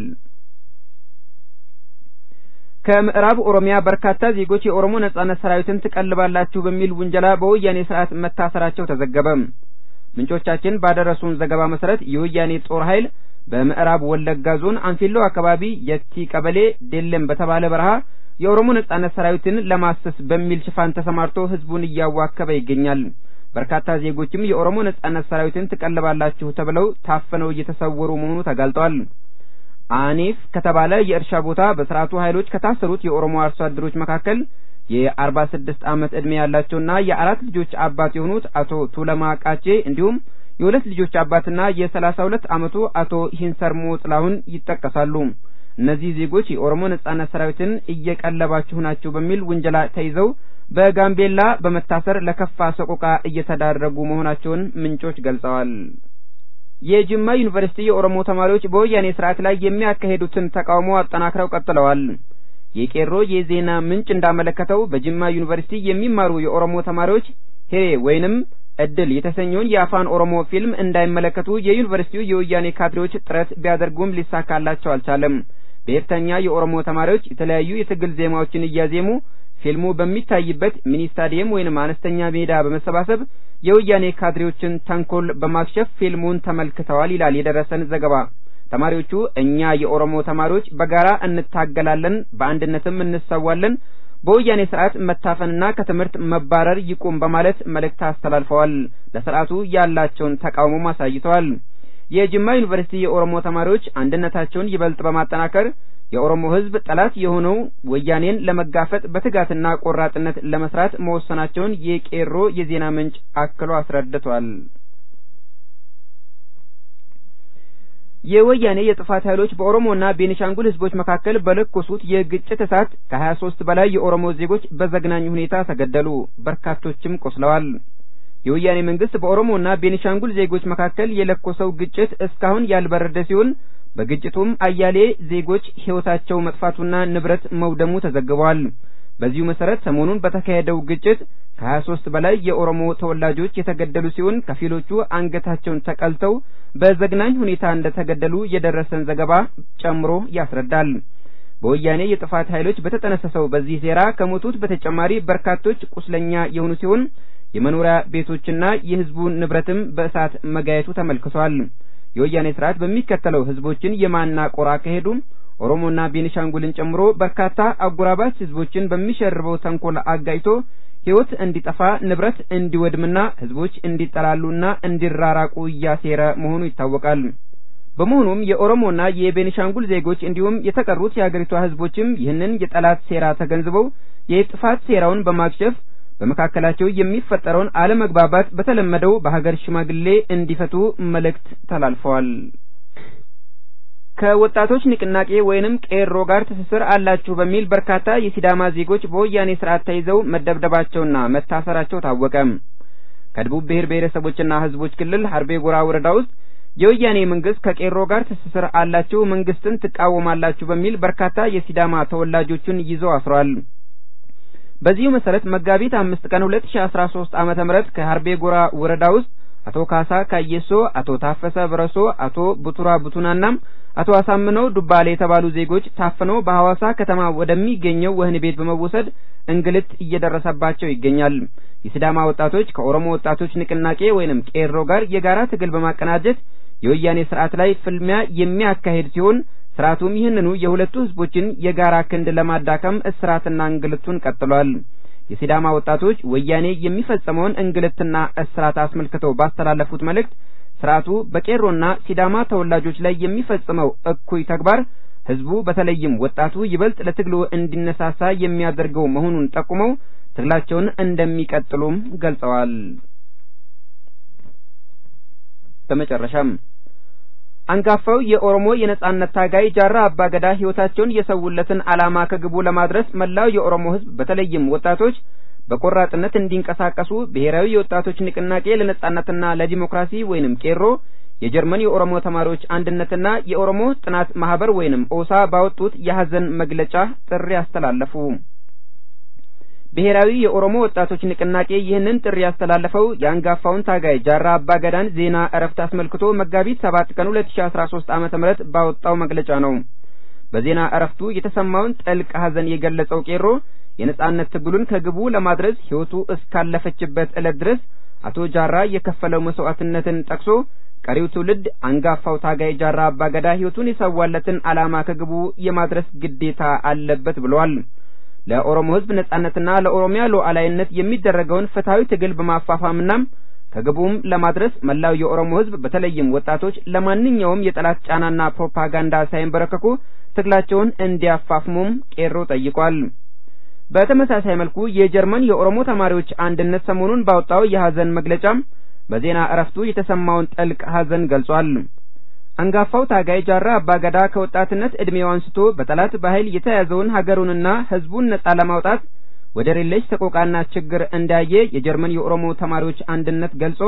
ከምዕራብ ኦሮሚያ በርካታ ዜጎች የኦሮሞ ነጻነት ሰራዊትን ትቀልባላችሁ በሚል ውንጀላ በወያኔ ስርዓት መታሰራቸው ተዘገበ። ምንጮቻችን ባደረሱን ዘገባ መሰረት የወያኔ ጦር ኃይል በምዕራብ ወለጋ ዞን አንፊሎ አካባቢ የቲ ቀበሌ ዴለም በተባለ በረሃ የኦሮሞ ነጻነት ሰራዊትን ለማሰስ በሚል ሽፋን ተሰማርቶ ህዝቡን እያዋከበ ይገኛል። በርካታ ዜጎችም የኦሮሞ ነጻነት ሰራዊትን ትቀልባላችሁ ተብለው ታፈነው እየተሰወሩ መሆኑ ተጋልጧል። አኒፍ ከተባለ የእርሻ ቦታ በስርዓቱ ኃይሎች ከታሰሩት የኦሮሞ አርሶ አደሮች መካከል የአርባ ስድስት ዓመት ዕድሜ ያላቸውና የአራት ልጆች አባት የሆኑት አቶ ቱለማ ቃቼ እንዲሁም የሁለት ልጆች አባትና የሰላሳ ሁለት ዓመቱ አቶ ሂንሰርሞ ጥላሁን ይጠቀሳሉ። እነዚህ ዜጎች የኦሮሞ ነጻነት ሰራዊትን እየቀለባችሁ ናቸው በሚል ውንጀላ ተይዘው በጋምቤላ በመታሰር ለከፋ ሰቆቃ እየተዳረጉ መሆናቸውን ምንጮች ገልጸዋል። የጅማ ዩኒቨርሲቲ የኦሮሞ ተማሪዎች በወያኔ ስርዓት ላይ የሚያካሄዱትን ተቃውሞ አጠናክረው ቀጥለዋል። የቄሮ የዜና ምንጭ እንዳመለከተው በጅማ ዩኒቨርሲቲ የሚማሩ የኦሮሞ ተማሪዎች ሄሬ ወይንም እድል የተሰኘውን የአፋን ኦሮሞ ፊልም እንዳይመለከቱ የዩኒቨርሲቲው የወያኔ ካድሬዎች ጥረት ቢያደርጉም ሊሳካላቸው አልቻለም። ብሔርተኛ የኦሮሞ ተማሪዎች የተለያዩ የትግል ዜማዎችን እያዜሙ ፊልሙ በሚታይበት ሚኒ ስታዲየም ወይንም አነስተኛ ሜዳ በመሰባሰብ የወያኔ ካድሬዎችን ተንኮል በማክሸፍ ፊልሙን ተመልክተዋል ይላል የደረሰን ዘገባ። ተማሪዎቹ እኛ የኦሮሞ ተማሪዎች በጋራ እንታገላለን፣ በአንድነትም እንሰዋለን፣ በወያኔ ስርዓት መታፈንና ከትምህርት መባረር ይቁም በማለት መልእክት አስተላልፈዋል። ለስርዓቱ ያላቸውን ተቃውሞ አሳይተዋል። የጅማ ዩኒቨርሲቲ የኦሮሞ ተማሪዎች አንድነታቸውን ይበልጥ በማጠናከር የኦሮሞ ህዝብ ጠላት የሆነው ወያኔን ለመጋፈጥ በትጋትና ቆራጥነት ለመስራት መወሰናቸውን የቄሮ የዜና ምንጭ አክሎ አስረድቷል። የወያኔ የጥፋት ኃይሎች በኦሮሞና ቤኒሻንጉል ህዝቦች መካከል በለኮሱት የግጭት እሳት ከሀያ ሶስት በላይ የኦሮሞ ዜጎች በዘግናኝ ሁኔታ ተገደሉ፣ በርካቶችም ቆስለዋል። የወያኔ መንግስት በኦሮሞና ቤኒሻንጉል ዜጎች መካከል የለኮሰው ግጭት እስካሁን ያልበረደ ሲሆን በግጭቱም አያሌ ዜጎች ሕይወታቸው መጥፋቱና ንብረት መውደሙ ተዘግቧል። በዚሁ መሰረት ሰሞኑን በተካሄደው ግጭት ከሀያ ሦስት በላይ የኦሮሞ ተወላጆች የተገደሉ ሲሆን ከፊሎቹ አንገታቸውን ተቀልተው በዘግናኝ ሁኔታ እንደተገደሉ የደረሰን ዘገባ ጨምሮ ያስረዳል። በወያኔ የጥፋት ኃይሎች በተጠነሰሰው በዚህ ሴራ ከሞቱት በተጨማሪ በርካቶች ቁስለኛ የሆኑ ሲሆን የመኖሪያ ቤቶችና የህዝቡ ንብረትም በእሳት መጋየቱ ተመልክቷል። የወያኔ ስርዓት በሚከተለው ህዝቦችን የማናቆር አካሄዱ ኦሮሞና ቤኒሻንጉልን ጨምሮ በርካታ አጎራባች ህዝቦችን በሚሸርበው ተንኮል አጋይቶ ህይወት እንዲጠፋ ንብረት እንዲወድምና ህዝቦች እንዲጠላሉና እንዲራራቁ ያሴረ መሆኑ ይታወቃል። በመሆኑም የኦሮሞና የቤኒሻንጉል ዜጎች እንዲሁም የተቀሩት የሀገሪቷ ህዝቦችም ይህንን የጠላት ሴራ ተገንዝበው የጥፋት ሴራውን በማክሸፍ በመካከላቸው የሚፈጠረውን አለመግባባት በተለመደው በሀገር ሽማግሌ እንዲፈቱ መልእክት ተላልፈዋል። ከወጣቶች ንቅናቄ ወይንም ቄሮ ጋር ትስስር አላችሁ በሚል በርካታ የሲዳማ ዜጎች በወያኔ ስርዓት ተይዘው መደብደባቸውና መታሰራቸው ታወቀ። ከደቡብ ብሔር ብሔረሰቦችና ህዝቦች ክልል ሀርቤ ጎራ ወረዳ ውስጥ የወያኔ መንግስት ከቄሮ ጋር ትስስር አላችሁ መንግስትን ትቃወማላችሁ በሚል በርካታ የሲዳማ ተወላጆችን ይዞ አስሯል። በዚሁ መሰረት መጋቢት አምስት ቀን ሁለት ሺህ አስራ ሶስት ዓመተ ምህረት ከሀርቤ ጎራ ወረዳ ውስጥ አቶ ካሳ ካየሶ፣ አቶ ታፈሰ ብረሶ፣ አቶ ቡቱራ ቡቱናና አቶ አሳምነው ዱባሌ የተባሉ ዜጎች ታፍነው በሐዋሳ ከተማ ወደሚገኘው ወህኒ ቤት በመወሰድ እንግልት እየደረሰባቸው ይገኛል። የሲዳማ ወጣቶች ከኦሮሞ ወጣቶች ንቅናቄ ወይንም ቄሮ ጋር የጋራ ትግል በማቀናጀት የወያኔ ስርዓት ላይ ፍልሚያ የሚያካሂድ ሲሆን ስርዓቱም ይህንኑ የሁለቱ ህዝቦችን የጋራ ክንድ ለማዳከም እስራትና እንግልቱን ቀጥሏል። የሲዳማ ወጣቶች ወያኔ የሚፈጸመውን እንግልትና እስራት አስመልክተው ባስተላለፉት መልእክት ስርዓቱ በቄሮና ሲዳማ ተወላጆች ላይ የሚፈጽመው እኩይ ተግባር ህዝቡ በተለይም ወጣቱ ይበልጥ ለትግሉ እንዲነሳሳ የሚያደርገው መሆኑን ጠቁመው ትግላቸውን እንደሚቀጥሉም ገልጸዋል። በመጨረሻም አንጋፋው የኦሮሞ የነጻነት ታጋይ ጃራ አባገዳ ህይወታቸውን የሰውለትን ዓላማ ከግቡ ለማድረስ መላው የኦሮሞ ህዝብ በተለይም ወጣቶች በቆራጥነት እንዲንቀሳቀሱ ብሔራዊ የወጣቶች ንቅናቄ ለነጻነትና ለዲሞክራሲ ወይንም ቄሮ፣ የጀርመን የኦሮሞ ተማሪዎች አንድነትና የኦሮሞ ጥናት ማህበር ወይንም ኦሳ ባወጡት የሐዘን መግለጫ ጥሪ አስተላለፉ። ብሔራዊ የኦሮሞ ወጣቶች ንቅናቄ ይህንን ጥሪ ያስተላለፈው የአንጋፋውን ታጋይ ጃራ አባገዳን ዜና እረፍት አስመልክቶ መጋቢት ሰባት ቀን ሁለት ሺህ አስራ ሶስት ዓመተ ምህረት ባወጣው መግለጫ ነው። በዜና እረፍቱ የተሰማውን ጥልቅ ሐዘን የገለጸው ቄሮ የነጻነት ትግሉን ከግቡ ለማድረስ ህይወቱ እስካለፈችበት ዕለት ድረስ አቶ ጃራ የከፈለው መስዋዕትነትን ጠቅሶ ቀሪው ትውልድ አንጋፋው ታጋይ ጃራ አባገዳ ህይወቱን የሰዋለትን ዓላማ ከግቡ የማድረስ ግዴታ አለበት ብለዋል። ለኦሮሞ ህዝብ ነጻነትና ለኦሮሚያ ሉዓላዊነት የሚደረገውን ፍትሃዊ ትግል በማፋፋምና ከግቡም ለማድረስ መላው የኦሮሞ ህዝብ በተለይም ወጣቶች ለማንኛውም የጠላት ጫናና ፕሮፓጋንዳ ሳይንበረከኩ ትግላቸውን እንዲያፋፍሙም ቄሮ ጠይቋል። በተመሳሳይ መልኩ የጀርመን የኦሮሞ ተማሪዎች አንድነት ሰሞኑን ባወጣው የሐዘን መግለጫ በዜና እረፍቱ የተሰማውን ጥልቅ ሐዘን ገልጿል። አንጋፋው ታጋይ ጃራ አባገዳ ከወጣትነት እድሜው አንስቶ በጠላት በኃይል የተያዘውን ሀገሩንና ህዝቡን ነጻ ለማውጣት ወደር የለሽ ሰቆቃና ችግር እንዳየ የጀርመን የኦሮሞ ተማሪዎች አንድነት ገልጾ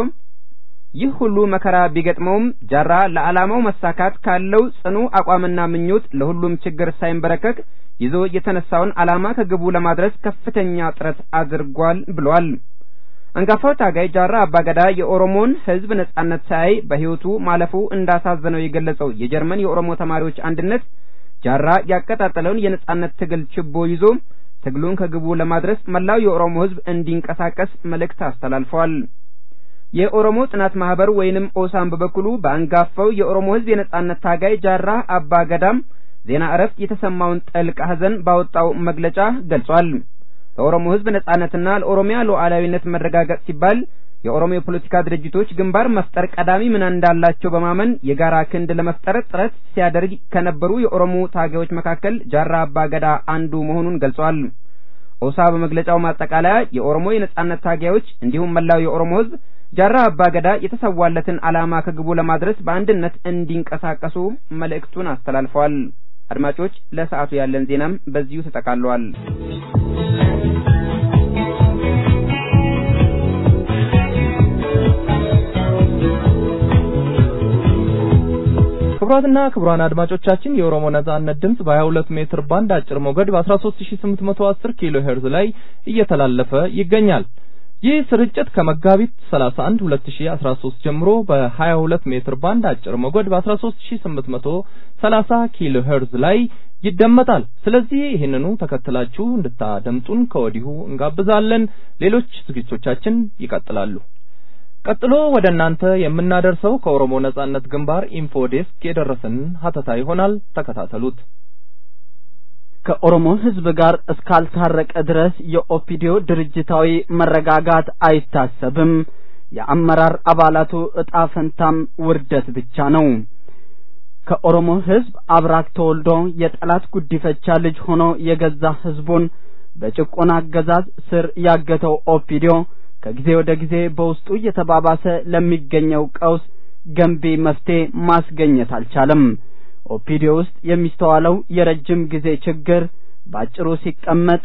ይህ ሁሉ መከራ ቢገጥመውም ጃራ ለዓላማው መሳካት ካለው ጽኑ አቋምና ምኞት ለሁሉም ችግር ሳይንበረከክ ይዞ የተነሳውን ዓላማ ከግቡ ለማድረስ ከፍተኛ ጥረት አድርጓል ብሏል። አንጋፋው ታጋይ ጃራ አባገዳ የኦሮሞን ህዝብ ነጻነት ሳይ በህይወቱ ማለፉ እንዳሳዘነው የገለጸው የጀርመን የኦሮሞ ተማሪዎች አንድነት ጃራ ያቀጣጠለውን የነጻነት ትግል ችቦ ይዞ ትግሉን ከግቡ ለማድረስ መላው የኦሮሞ ህዝብ እንዲንቀሳቀስ መልእክት አስተላልፏል። የኦሮሞ ጥናት ማህበር ወይንም ኦሳም በበኩሉ በአንጋፋው የኦሮሞ ህዝብ የነጻነት ታጋይ ጃራ አባገዳም ዜና እረፍት የተሰማውን ጥልቅ ሐዘን ባወጣው መግለጫ ገልጿል። ለኦሮሞ ህዝብ ነጻነትና ለኦሮሚያ ሉዓላዊነት መረጋገጥ ሲባል የኦሮሞ የፖለቲካ ድርጅቶች ግንባር መፍጠር ቀዳሚ ምን እንዳላቸው በማመን የጋራ ክንድ ለመፍጠር ጥረት ሲያደርግ ከነበሩ የኦሮሞ ታጋዮች መካከል ጃራ አባገዳ አንዱ መሆኑን ገልጿል። ኦሳ በመግለጫው ማጠቃለያ የኦሮሞ የነጻነት ታጋዮች እንዲሁም መላው የኦሮሞ ህዝብ ጃራ አባገዳ የተሰዋለትን ዓላማ ከግቡ ለማድረስ በአንድነት እንዲንቀሳቀሱ መልእክቱን አስተላልፈዋል። አድማጮች ለሰዓቱ ያለን ዜናም በዚሁ ተጠቃሏል። ክቡራትና ክቡራን አድማጮቻችን የኦሮሞ ነጻነት ድምጽ በ22 ሜትር ባንድ አጭር ሞገድ በ13810 ኪሎ ሄርዝ ላይ እየተላለፈ ይገኛል። ይህ ስርጭት ከመጋቢት ሰላሳ አንድ ሁለት ሺህ አስራ ሶስት ጀምሮ በ22 ሜትር ባንድ አጭር ሞገድ በ13830 ኪሎ ሄርዝ ላይ ይደመጣል። ስለዚህ ይህንኑ ተከትላችሁ እንድታደምጡን ከወዲሁ እንጋብዛለን። ሌሎች ዝግጅቶቻችን ይቀጥላሉ። ቀጥሎ ወደ እናንተ የምናደርሰው ከኦሮሞ ነጻነት ግንባር ኢንፎዴስክ የደረሰን ሀተታ ይሆናል። ተከታተሉት። ከኦሮሞ ህዝብ ጋር እስካልታረቀ ድረስ የኦፒዲዮ ድርጅታዊ መረጋጋት አይታሰብም። የአመራር አባላቱ እጣ ፈንታም ውርደት ብቻ ነው። ከኦሮሞ ህዝብ አብራክ ተወልዶ የጠላት ጉዲፈቻ ልጅ ሆኖ የገዛ ህዝቡን በጭቆና አገዛዝ ስር ያገተው ኦፒዲዮ ከጊዜ ወደ ጊዜ በውስጡ እየተባባሰ ለሚገኘው ቀውስ ገንቢ መፍትሄ ማስገኘት አልቻለም። ኦፒዲዮ ውስጥ የሚስተዋለው የረጅም ጊዜ ችግር ባጭሩ ሲቀመጥ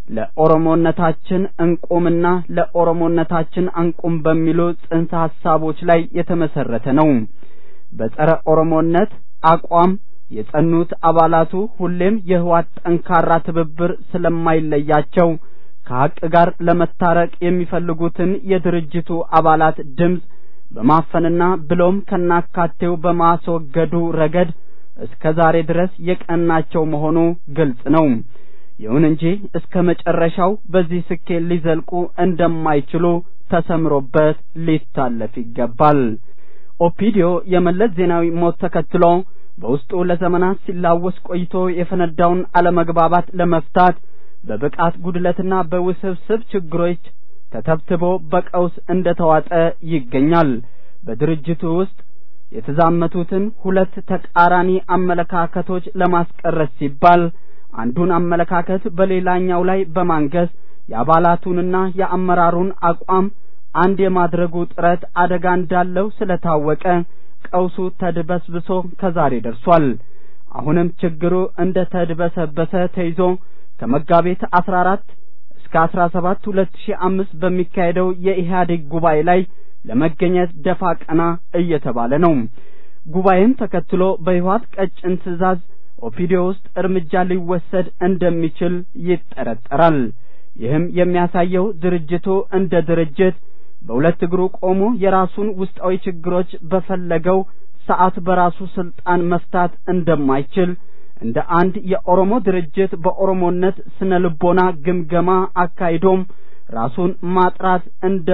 ለኦሮሞነታችን እንቁምና ለኦሮሞነታችን አንቁም በሚሉ ጽንሰ ሐሳቦች ላይ የተመሰረተ ነው። በጸረ ኦሮሞነት አቋም የጸኑት አባላቱ ሁሌም የህዋት ጠንካራ ትብብር ስለማይለያቸው ከሀቅ ጋር ለመታረቅ የሚፈልጉትን የድርጅቱ አባላት ድምጽ በማፈንና ብሎም ከናካቴው በማስወገዱ ረገድ እስከ ዛሬ ድረስ የቀናቸው መሆኑ ግልጽ ነው። ይሁን እንጂ እስከ መጨረሻው በዚህ ስኬት ሊዘልቁ እንደማይችሉ ተሰምሮበት ሊታለፍ ይገባል። ኦፒዲዮ የመለስ ዜናዊ ሞት ተከትሎ በውስጡ ለዘመናት ሲላወስ ቆይቶ የፈነዳውን አለመግባባት ለመፍታት በብቃት ጉድለትና በውስብስብ ችግሮች ተተብትቦ በቀውስ እንደተዋጠ ይገኛል። በድርጅቱ ውስጥ የተዛመቱትን ሁለት ተቃራኒ አመለካከቶች ለማስቀረት ሲባል አንዱን አመለካከት በሌላኛው ላይ በማንገስ የአባላቱንና የአመራሩን አቋም አንድ የማድረጉ ጥረት አደጋ እንዳለው ስለታወቀ ቀውሱ ተድበስብሶ ከዛሬ ደርሷል። አሁንም ችግሩ እንደ ተድበሰበሰ ተይዞ ከመጋቢት አስራ አራት እስከ አስራ ሰባት ሁለት ሺህ አምስት በሚካሄደው የኢህአዴግ ጉባኤ ላይ ለመገኘት ደፋ ቀና እየተባለ ነው። ጉባኤን ተከትሎ በህዋት ቀጭን ትዕዛዝ ኦፒዲዮ ውስጥ እርምጃ ሊወሰድ እንደሚችል ይጠረጠራል። ይህም የሚያሳየው ድርጅቱ እንደ ድርጅት በሁለት እግሩ ቆሞ የራሱን ውስጣዊ ችግሮች በፈለገው ሰዓት በራሱ ስልጣን መፍታት እንደማይችል እንደ አንድ የኦሮሞ ድርጅት በኦሮሞነት ስነ ልቦና ግምገማ አካይዶም ራሱን ማጥራት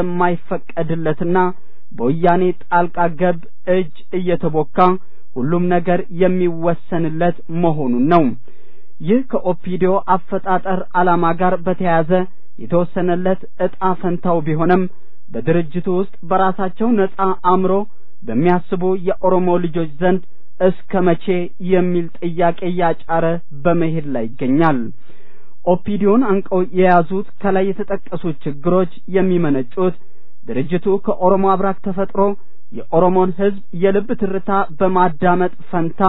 እንደማይፈቀድለትና በወያኔ ጣልቃ ገብ እጅ እየተቦካ ሁሉም ነገር የሚወሰንለት መሆኑን ነው። ይህ ከኦፒዲዮ አፈጣጠር ዓላማ ጋር በተያያዘ የተወሰነለት እጣ ፈንታው ቢሆንም በድርጅቱ ውስጥ በራሳቸው ነጻ አእምሮ በሚያስቡ የኦሮሞ ልጆች ዘንድ እስከ መቼ የሚል ጥያቄ ያጫረ በመሄድ ላይ ይገኛል። ኦፒዲዮን አንቀው የያዙት ከላይ የተጠቀሱት ችግሮች የሚመነጩት ድርጅቱ ከኦሮሞ አብራክ ተፈጥሮ የኦሮሞን ህዝብ የልብ ትርታ በማዳመጥ ፈንታ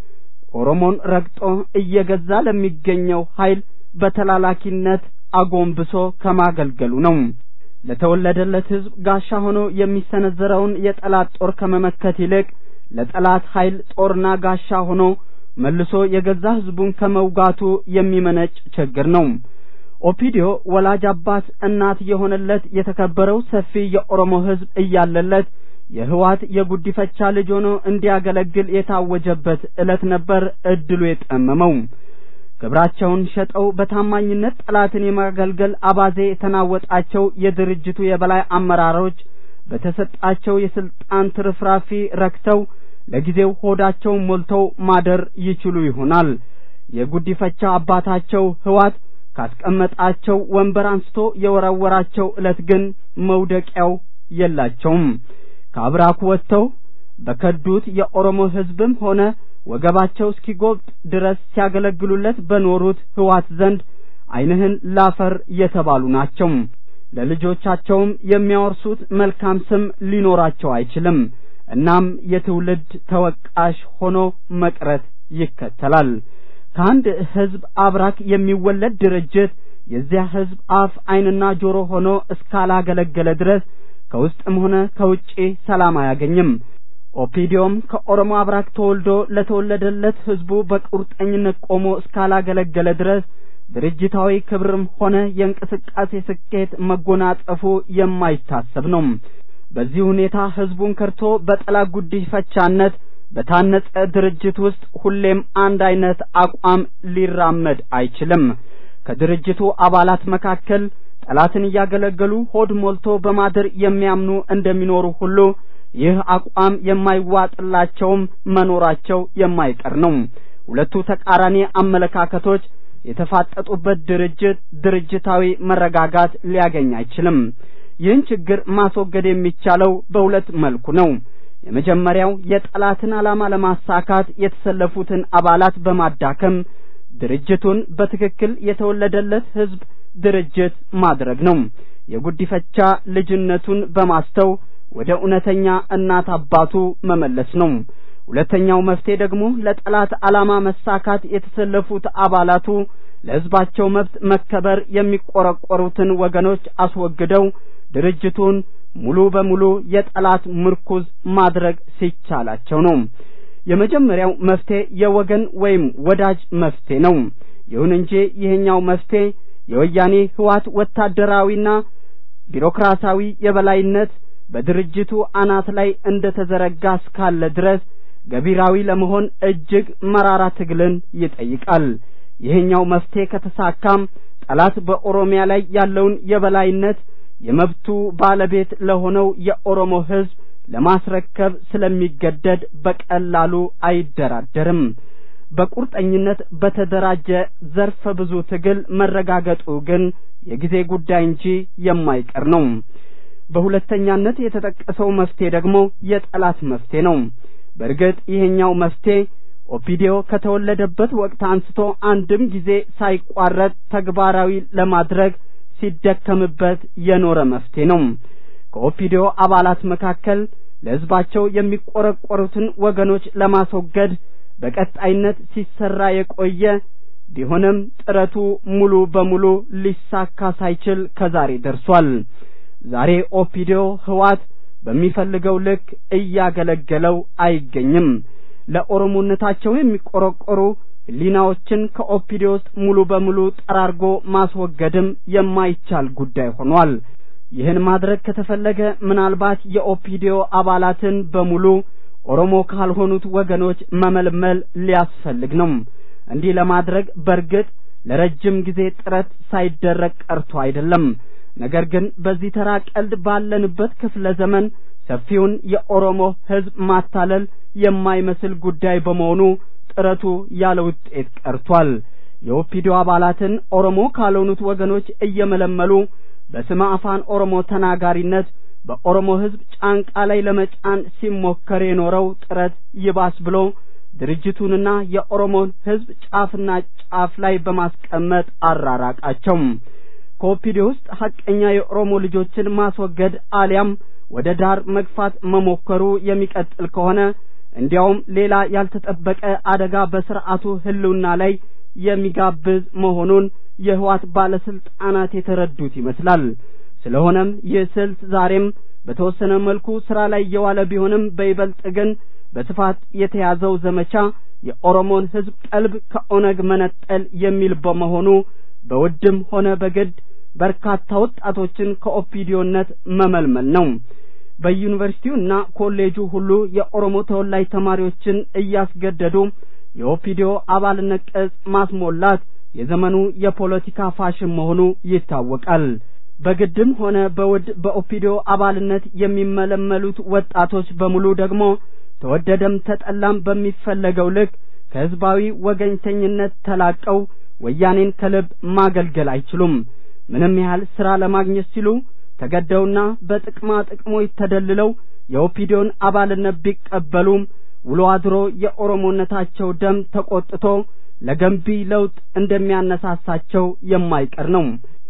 ኦሮሞን ረግጦ እየገዛ ለሚገኘው ኃይል በተላላኪነት አጎንብሶ ከማገልገሉ ነው። ለተወለደለት ህዝብ ጋሻ ሆኖ የሚሰነዘረውን የጠላት ጦር ከመመከት ይልቅ ለጠላት ኃይል ጦርና ጋሻ ሆኖ መልሶ የገዛ ህዝቡን ከመውጋቱ የሚመነጭ ችግር ነው። ኦፒዲዮ ወላጅ አባት እናት የሆነለት የተከበረው ሰፊ የኦሮሞ ህዝብ እያለለት የህዋት የጉዲፈቻ ልጅ ሆኖ እንዲያገለግል የታወጀበት ዕለት ነበር እድሉ የጠመመው። ክብራቸውን ሸጠው በታማኝነት ጠላትን የማገልገል አባዜ የተናወጣቸው የድርጅቱ የበላይ አመራሮች በተሰጣቸው የስልጣን ትርፍራፊ ረክተው ለጊዜው ሆዳቸው ሞልተው ማደር ይችሉ ይሆናል። የጉዲፈቻ አባታቸው ህዋት ካስቀመጣቸው ወንበር አንስቶ የወረወራቸው ዕለት ግን መውደቂያው የላቸውም። ከአብራኩ ወጥተው በከዱት የኦሮሞ ህዝብም ሆነ ወገባቸው እስኪጎብጥ ድረስ ሲያገለግሉለት በኖሩት ህዋት ዘንድ ዓይንህን ላፈር የተባሉ ናቸው። ለልጆቻቸውም የሚያወርሱት መልካም ስም ሊኖራቸው አይችልም። እናም የትውልድ ተወቃሽ ሆኖ መቅረት ይከተላል። ከአንድ ህዝብ አብራክ የሚወለድ ድርጅት የዚያ ህዝብ አፍ ዓይንና ጆሮ ሆኖ እስካላገለገለ ድረስ ከውስጥም ሆነ ከውጪ ሰላም አያገኝም። ኦፒዲዮም ከኦሮሞ አብራክ ተወልዶ ለተወለደለት ህዝቡ በቁርጠኝነት ቆሞ እስካላገለገለ ድረስ ድርጅታዊ ክብርም ሆነ የእንቅስቃሴ ስኬት መጎናጸፉ የማይታሰብ ነው። በዚህ ሁኔታ ህዝቡን ከርቶ በጠላት ጉዲፈቻነት በታነጸ ድርጅት ውስጥ ሁሌም አንድ አይነት አቋም ሊራመድ አይችልም። ከድርጅቱ አባላት መካከል ጠላትን ያገለገሉ ሆድ ሞልቶ በማደር የሚያምኑ እንደሚኖሩ ሁሉ ይህ አቋም የማይዋጥላቸውም መኖራቸው የማይቀር ነው። ሁለቱ ተቃራኒ አመለካከቶች የተፋጠጡበት ድርጅት ድርጅታዊ መረጋጋት ሊያገኝ አይችልም። ይህን ችግር ማስወገድ የሚቻለው በሁለት መልኩ ነው። የመጀመሪያው የጠላትን ዓላማ ለማሳካት የተሰለፉትን አባላት በማዳከም ድርጅቱን በትክክል የተወለደለት ህዝብ ድርጅት ማድረግ ነው። የጉዲፈቻ ልጅነቱን በማስተው ወደ እውነተኛ እናት አባቱ መመለስ ነው። ሁለተኛው መፍትሄ ደግሞ ለጠላት ዓላማ መሳካት የተሰለፉት አባላቱ ለህዝባቸው መብት መከበር የሚቆረቆሩትን ወገኖች አስወግደው ድርጅቱን ሙሉ በሙሉ የጠላት ምርኩዝ ማድረግ ሲቻላቸው ነው። የመጀመሪያው መፍትሄ የወገን ወይም ወዳጅ መፍትሄ ነው። ይሁን እንጂ ይሄኛው መፍትሄ የወያኔ ህዋት ወታደራዊና ቢሮክራሲያዊ የበላይነት በድርጅቱ አናት ላይ እንደተዘረጋ እስካለ ድረስ ገቢራዊ ለመሆን እጅግ መራራ ትግልን ይጠይቃል። ይሄኛው መፍትሄ ከተሳካም ጠላት በኦሮሚያ ላይ ያለውን የበላይነት የመብቱ ባለቤት ለሆነው የኦሮሞ ህዝብ ለማስረከብ ስለሚገደድ በቀላሉ አይደራደርም። በቁርጠኝነት በተደራጀ ዘርፈ ብዙ ትግል መረጋገጡ ግን የጊዜ ጉዳይ እንጂ የማይቀር ነው። በሁለተኛነት የተጠቀሰው መፍትሄ ደግሞ የጠላት መፍትሄ ነው። በርግጥ ይሄኛው መፍትሄ ኦፒዲዮ ከተወለደበት ወቅት አንስቶ አንድም ጊዜ ሳይቋረጥ ተግባራዊ ለማድረግ ሲደከምበት የኖረ መፍትሄ ነው። ከኦፒዲዮ አባላት መካከል ለህዝባቸው የሚቆረቆሩትን ወገኖች ለማስወገድ በቀጣይነት ሲሰራ የቆየ ቢሆንም ጥረቱ ሙሉ በሙሉ ሊሳካ ሳይችል ከዛሬ ደርሷል። ዛሬ ኦፒዲዮ ህዋት በሚፈልገው ልክ እያገለገለው አይገኝም። ለኦሮሞነታቸው የሚቆረቆሩ ሊናዎችን ከኦፒዲዮ ውስጥ ሙሉ በሙሉ ጠራርጎ ማስወገድም የማይቻል ጉዳይ ሆኗል። ይህን ማድረግ ከተፈለገ ምናልባት የኦፒዲዮ አባላትን በሙሉ ኦሮሞ ካልሆኑት ወገኖች መመልመል ሊያስፈልግ ነው። እንዲህ ለማድረግ በርግጥ ለረጅም ጊዜ ጥረት ሳይደረግ ቀርቶ አይደለም። ነገር ግን በዚህ ተራ ቀልድ ባለንበት ክፍለ ዘመን ሰፊውን የኦሮሞ ህዝብ ማታለል የማይመስል ጉዳይ በመሆኑ ጥረቱ ያለ ውጤት ቀርቷል። የኦፒዲዮ አባላትን ኦሮሞ ካልሆኑት ወገኖች እየመለመሉ በስመ አፋን ኦሮሞ ተናጋሪነት በኦሮሞ ህዝብ ጫንቃ ላይ ለመጫን ሲሞከር የኖረው ጥረት ይባስ ብሎ ድርጅቱንና የኦሮሞን ህዝብ ጫፍና ጫፍ ላይ በማስቀመጥ አራራቃቸው። ከኦፒዲዮ ውስጥ ሐቀኛ የኦሮሞ ልጆችን ማስወገድ አሊያም ወደ ዳር መግፋት መሞከሩ የሚቀጥል ከሆነ እንዲያውም ሌላ ያልተጠበቀ አደጋ በስርዓቱ ህልውና ላይ የሚጋብዝ መሆኑን የህዋት ባለስልጣናት የተረዱት ይመስላል። ስለሆነም ይህ ስልት ዛሬም በተወሰነ መልኩ ስራ ላይ የዋለ ቢሆንም በይበልጥ ግን በስፋት የተያዘው ዘመቻ የኦሮሞን ህዝብ ቀልብ ከኦነግ መነጠል የሚል በመሆኑ በውድም ሆነ በግድ በርካታ ወጣቶችን ከኦፒዲዮነት መመልመል ነው። በዩኒቨርሲቲውና ኮሌጁ ሁሉ የኦሮሞ ተወላጅ ተማሪዎችን እያስገደዱ የኦፒዲዮ አባልነት ቅጽ ማስሞላት የዘመኑ የፖለቲካ ፋሽን መሆኑ ይታወቃል። በግድም ሆነ በውድ በኦፒዲዮ አባልነት የሚመለመሉት ወጣቶች በሙሉ ደግሞ ተወደደም ተጠላም በሚፈለገው ልክ ከህዝባዊ ወገንተኝነት ተላቀው ወያኔን ከልብ ማገልገል አይችሉም። ምንም ያህል ስራ ለማግኘት ሲሉ ተገደውና በጥቅማ ጥቅሞች ተደልለው የኦፒዲዮን አባልነት ቢቀበሉም ውሎ አድሮ የኦሮሞነታቸው ደም ተቆጥቶ ለገንቢ ለውጥ እንደሚያነሳሳቸው የማይቀር ነው።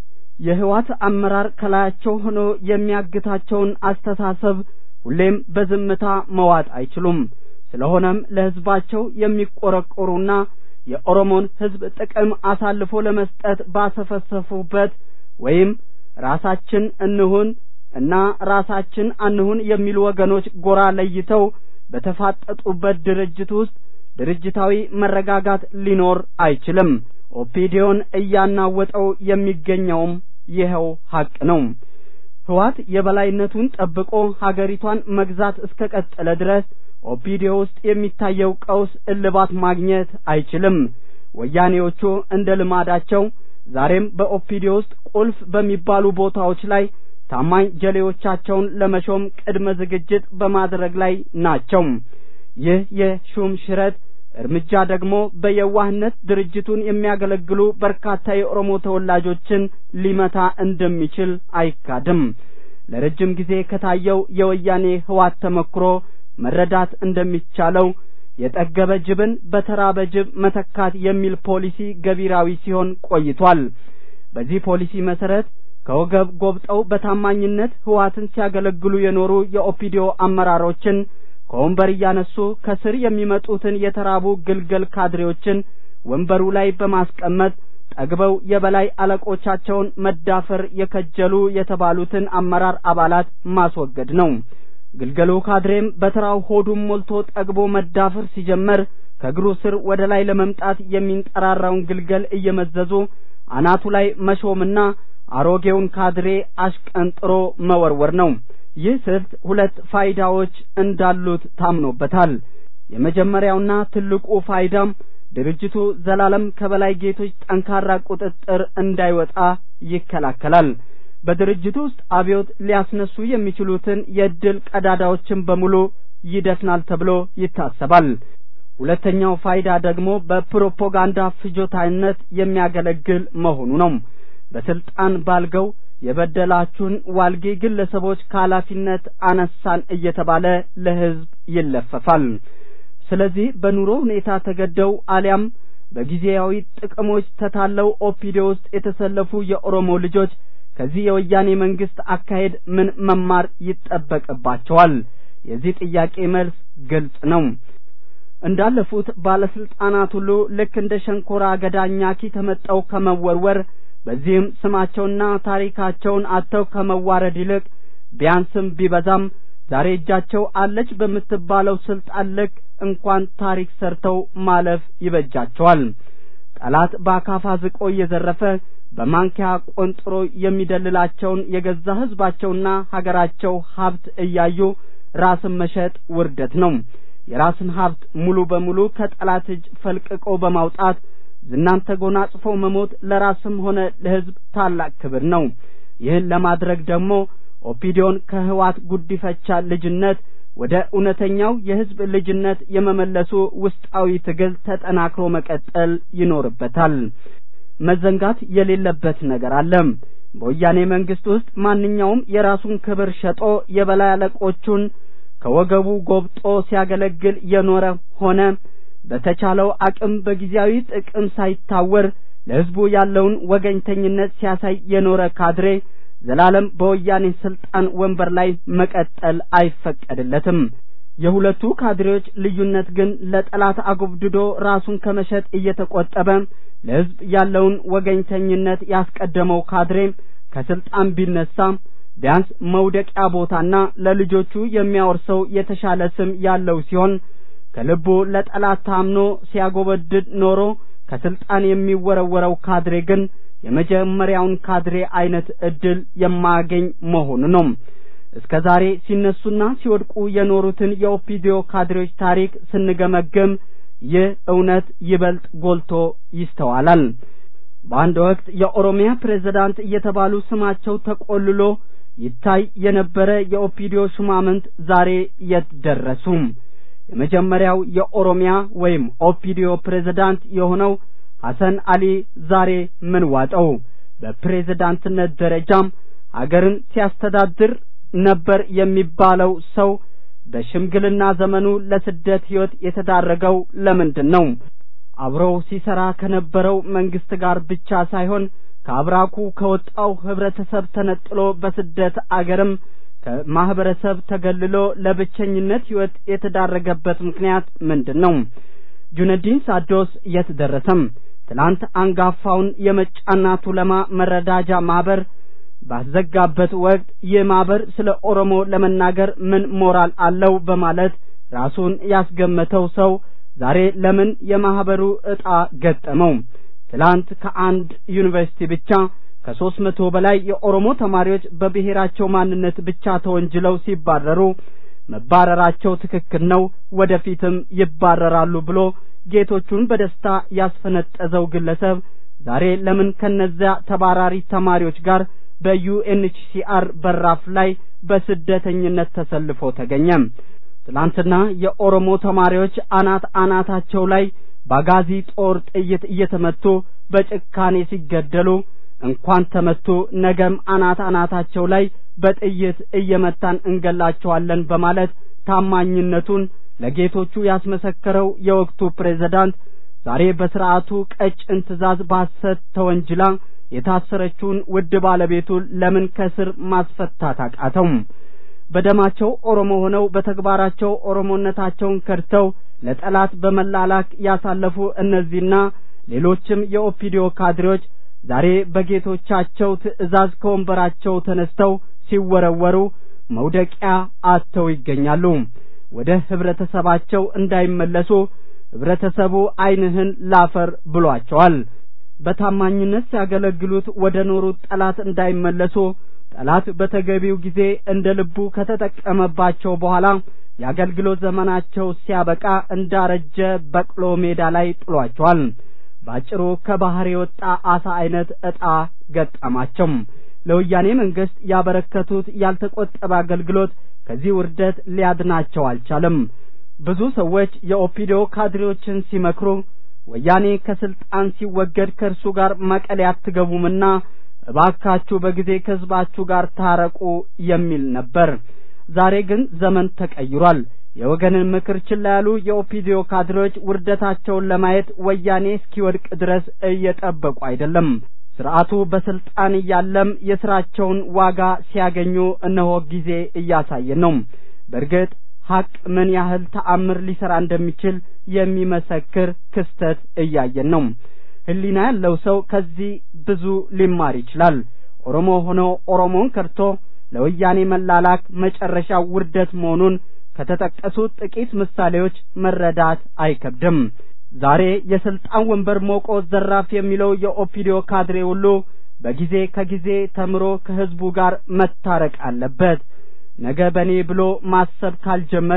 የህዋት አመራር ከላያቸው ሆኖ የሚያግታቸውን አስተሳሰብ ሁሌም በዝምታ መዋጥ አይችሉም። ስለሆነም ለህዝባቸው የሚቆረቆሩና የኦሮሞን ህዝብ ጥቅም አሳልፎ ለመስጠት ባሰፈሰፉበት ወይም ራሳችን እንሁን እና ራሳችን አንሁን የሚሉ ወገኖች ጎራ ለይተው በተፋጠጡበት ድርጅት ውስጥ ድርጅታዊ መረጋጋት ሊኖር አይችልም። ኦፒዲዮን እያናወጠው የሚገኘውም ይኸው ሐቅ ነው። ህወሓት የበላይነቱን ጠብቆ ሀገሪቷን መግዛት እስከቀጠለ ድረስ ኦፒዲዮ ውስጥ የሚታየው ቀውስ እልባት ማግኘት አይችልም። ወያኔዎቹ እንደ ልማዳቸው ዛሬም በኦፒዲዮ ውስጥ ቁልፍ በሚባሉ ቦታዎች ላይ ታማኝ ጀሌዎቻቸውን ለመሾም ቅድመ ዝግጅት በማድረግ ላይ ናቸው። ይህ የሹም ሽረት እርምጃ ደግሞ በየዋህነት ድርጅቱን የሚያገለግሉ በርካታ የኦሮሞ ተወላጆችን ሊመታ እንደሚችል አይካድም። ለረጅም ጊዜ ከታየው የወያኔ ህወሓት ተመክሮ መረዳት እንደሚቻለው የጠገበ ጅብን በተራበ ጅብ መተካት የሚል ፖሊሲ ገቢራዊ ሲሆን ቆይቷል። በዚህ ፖሊሲ መሰረት ከወገብ ጎብጠው በታማኝነት ህወሓትን ሲያገለግሉ የኖሩ የኦፒዲዮ አመራሮችን ከወንበር ያነሱ ከስር የሚመጡትን የተራቡ ግልገል ካድሬዎችን ወንበሩ ላይ በማስቀመጥ ጠግበው የበላይ አለቆቻቸውን መዳፈር የከጀሉ የተባሉትን አመራር አባላት ማስወገድ ነው። ግልገሉ ካድሬም በተራው ሆዱም ሞልቶ ጠግቦ መዳፈር ሲጀመር ከእግሩ ስር ወደ ላይ ለመምጣት የሚንጠራራውን ግልገል እየመዘዙ አናቱ ላይ መሾምና አሮጌውን ካድሬ አሽቀንጥሮ መወርወር ነው። ይህ ስልት ሁለት ፋይዳዎች እንዳሉት ታምኖበታል። የመጀመሪያውና ትልቁ ፋይዳም ድርጅቱ ዘላለም ከበላይ ጌቶች ጠንካራ ቁጥጥር እንዳይወጣ ይከላከላል። በድርጅቱ ውስጥ አብዮት ሊያስነሱ የሚችሉትን የድል ቀዳዳዎችን በሙሉ ይደፍናል ተብሎ ይታሰባል። ሁለተኛው ፋይዳ ደግሞ በፕሮፓጋንዳ ፍጆታነት የሚያገለግል መሆኑ ነው። በስልጣን ባልገው የበደላችሁን ዋልጌ ግለሰቦች ከኃላፊነት አነሳን እየተባለ ለህዝብ ይለፈፋል። ስለዚህ በኑሮ ሁኔታ ተገደው አሊያም በጊዜያዊ ጥቅሞች ተታለው ኦፒዲዮ ውስጥ የተሰለፉ የኦሮሞ ልጆች ከዚህ የወያኔ መንግስት አካሄድ ምን መማር ይጠበቅባቸዋል? የዚህ ጥያቄ መልስ ግልጽ ነው። እንዳለፉት ባለስልጣናት ሁሉ ልክ እንደ ሸንኮራ አገዳኛኪ ተመጣው ከመወርወር በዚህም ስማቸውና ታሪካቸውን አጥተው ከመዋረድ ይልቅ ቢያንስም ቢበዛም ዛሬ እጃቸው አለች በምትባለው ስልጣን ልክ እንኳን ታሪክ ሰርተው ማለፍ ይበጃቸዋል። ጠላት በአካፋ ዝቆ እየዘረፈ በማንኪያ ቆንጥሮ የሚደልላቸውን የገዛ ህዝባቸውና ሀገራቸው ሀብት እያዩ ራስን መሸጥ ውርደት ነው። የራስን ሀብት ሙሉ በሙሉ ከጠላት እጅ ፈልቅቆ በማውጣት ዝናን ተጎናጽፎ መሞት ለራስም ሆነ ለህዝብ ታላቅ ክብር ነው። ይህን ለማድረግ ደግሞ ኦፒዲዮን ከህወሓት ጉዲፈቻ ልጅነት ወደ እውነተኛው የህዝብ ልጅነት የመመለሱ ውስጣዊ ትግል ተጠናክሮ መቀጠል ይኖርበታል። መዘንጋት የሌለበት ነገር አለ። በወያኔ መንግስት ውስጥ ማንኛውም የራሱን ክብር ሸጦ የበላይ አለቆቹን ከወገቡ ጎብጦ ሲያገለግል የኖረ ሆነ በተቻለው አቅም በጊዜያዊ ጥቅም ሳይታወር ለህዝቡ ያለውን ወገኝተኝነት ሲያሳይ የኖረ ካድሬ ዘላለም በወያኔ ስልጣን ወንበር ላይ መቀጠል አይፈቀድለትም። የሁለቱ ካድሬዎች ልዩነት ግን ለጠላት አጎብድዶ ራሱን ከመሸጥ እየተቆጠበ ለህዝብ ያለውን ወገኝተኝነት ያስቀደመው ካድሬ ከስልጣን ቢነሳ ቢያንስ መውደቂያ ቦታና ለልጆቹ የሚያወርሰው የተሻለ ስም ያለው ሲሆን ከልቡ ለጠላት ታምኖ ሲያጎበድድ ኖሮ ከስልጣን የሚወረወረው ካድሬ ግን የመጀመሪያውን ካድሬ አይነት እድል የማያገኝ መሆኑ ነው። እስከዛሬ ሲነሱና ሲወድቁ የኖሩትን የኦፒዲዮ ካድሬዎች ታሪክ ስንገመገም ይህ እውነት ይበልጥ ጎልቶ ይስተዋላል። በአንድ ወቅት የኦሮሚያ ፕሬዝዳንት እየተባሉ ስማቸው ተቆልሎ ይታይ የነበረ የኦፒዲዮ ሹማምንት ዛሬ የት ደረሱ? የመጀመሪያው የኦሮሚያ ወይም ኦፒዲዮ ፕሬዝዳንት የሆነው ሐሰን አሊ ዛሬ ምን ዋጠው? በፕሬዝዳንትነት ደረጃም አገርን ሲያስተዳድር ነበር የሚባለው ሰው በሽምግልና ዘመኑ ለስደት ህይወት የተዳረገው ለምንድን ነው? አብረው ሲሰራ ከነበረው መንግስት ጋር ብቻ ሳይሆን ከአብራኩ ከወጣው ህብረተሰብ ተነጥሎ በስደት አገርም ከማህበረሰብ ተገልሎ ለብቸኝነት ህይወት የተዳረገበት ምክንያት ምንድነው? ጁነዲን ሳዶስ የት ደረሰም? ትላንት አንጋፋውን የመጫና ቱለማ መረዳጃ ማህበር ባዘጋበት ወቅት የማህበር ስለ ኦሮሞ ለመናገር ምን ሞራል አለው በማለት ራሱን ያስገመተው ሰው ዛሬ ለምን የማህበሩ ዕጣ ገጠመው? ትላንት ከአንድ ዩኒቨርሲቲ ብቻ ከሦስት መቶ በላይ የኦሮሞ ተማሪዎች በብሔራቸው ማንነት ብቻ ተወንጅለው ሲባረሩ መባረራቸው ትክክል ነው፣ ወደፊትም ይባረራሉ ብሎ ጌቶቹን በደስታ ያስፈነጠዘው ግለሰብ ዛሬ ለምን ከነዚያ ተባራሪ ተማሪዎች ጋር በዩኤንኤችሲአር በራፍ ላይ በስደተኝነት ተሰልፎ ተገኘ? ትላንትና የኦሮሞ ተማሪዎች አናት አናታቸው ላይ ባጋዚ ጦር ጥይት እየተመቱ በጭካኔ ሲገደሉ እንኳን ተመቱ ነገም አናት አናታቸው ላይ በጥይት እየመታን እንገላቸዋለን በማለት ታማኝነቱን ለጌቶቹ ያስመሰከረው የወቅቱ ፕሬዝዳንት ዛሬ በስርዓቱ ቀጭን ትእዛዝ ባሰት ተወንጅላ የታሰረችውን ውድ ባለቤቱን ለምን ከስር ማስፈታት አቃተው? በደማቸው ኦሮሞ ሆነው በተግባራቸው ኦሮሞነታቸውን ከድተው ለጠላት በመላላክ ያሳለፉ እነዚህና ሌሎችም የኦፒዲዮ ካድሬዎች ዛሬ በጌቶቻቸው ትእዛዝ ከወንበራቸው ተነስተው ሲወረወሩ መውደቂያ አጥተው ይገኛሉ። ወደ ህብረተሰባቸው እንዳይመለሱ ህብረተሰቡ ዓይንህን ላፈር ብሏቸዋል። በታማኝነት ሲያገለግሉት ወደ ኖሩት ጠላት እንዳይመለሱ ጠላት በተገቢው ጊዜ እንደ ልቡ ከተጠቀመባቸው በኋላ የአገልግሎት ዘመናቸው ሲያበቃ እንዳረጀ በቅሎ ሜዳ ላይ ጥሏቸዋል። ባጭሩ ከባህር የወጣ አሳ አይነት ዕጣ ገጠማቸው። ለወያኔ መንግስት ያበረከቱት ያልተቆጠበ አገልግሎት ከዚህ ውርደት ሊያድናቸው አልቻለም። ብዙ ሰዎች የኦፒዲዮ ካድሬዎችን ሲመክሩ ወያኔ ከስልጣን ሲወገድ ከእርሱ ጋር መቀሌ አትገቡምና እባካችሁ በጊዜ ከህዝባችሁ ጋር ታረቁ የሚል ነበር። ዛሬ ግን ዘመን ተቀይሯል። የወገንን ምክር ችላ ያሉ የኦፒዲዮ ካድሬዎች ውርደታቸውን ለማየት ወያኔ እስኪወድቅ ድረስ እየጠበቁ አይደለም። ስርዓቱ በስልጣን እያለም የስራቸውን ዋጋ ሲያገኙ እነሆ ጊዜ እያሳየ ነው። በእርግጥ ሐቅ ምን ያህል ተአምር ሊሰራ እንደሚችል የሚመሰክር ክስተት እያየን ነው። ህሊና ያለው ሰው ከዚህ ብዙ ሊማር ይችላል። ኦሮሞ ሆኖ ኦሮሞን ከርቶ ለወያኔ መላላክ መጨረሻው ውርደት መሆኑን ከተጠቀሱት ጥቂት ምሳሌዎች መረዳት አይከብድም። ዛሬ የስልጣን ወንበር ሞቆ ዘራፍ የሚለው የኦፒዲዮ ካድሬ ሁሉ በጊዜ ከጊዜ ተምሮ ከህዝቡ ጋር መታረቅ አለበት። ነገ በኔ ብሎ ማሰብ ካልጀመረ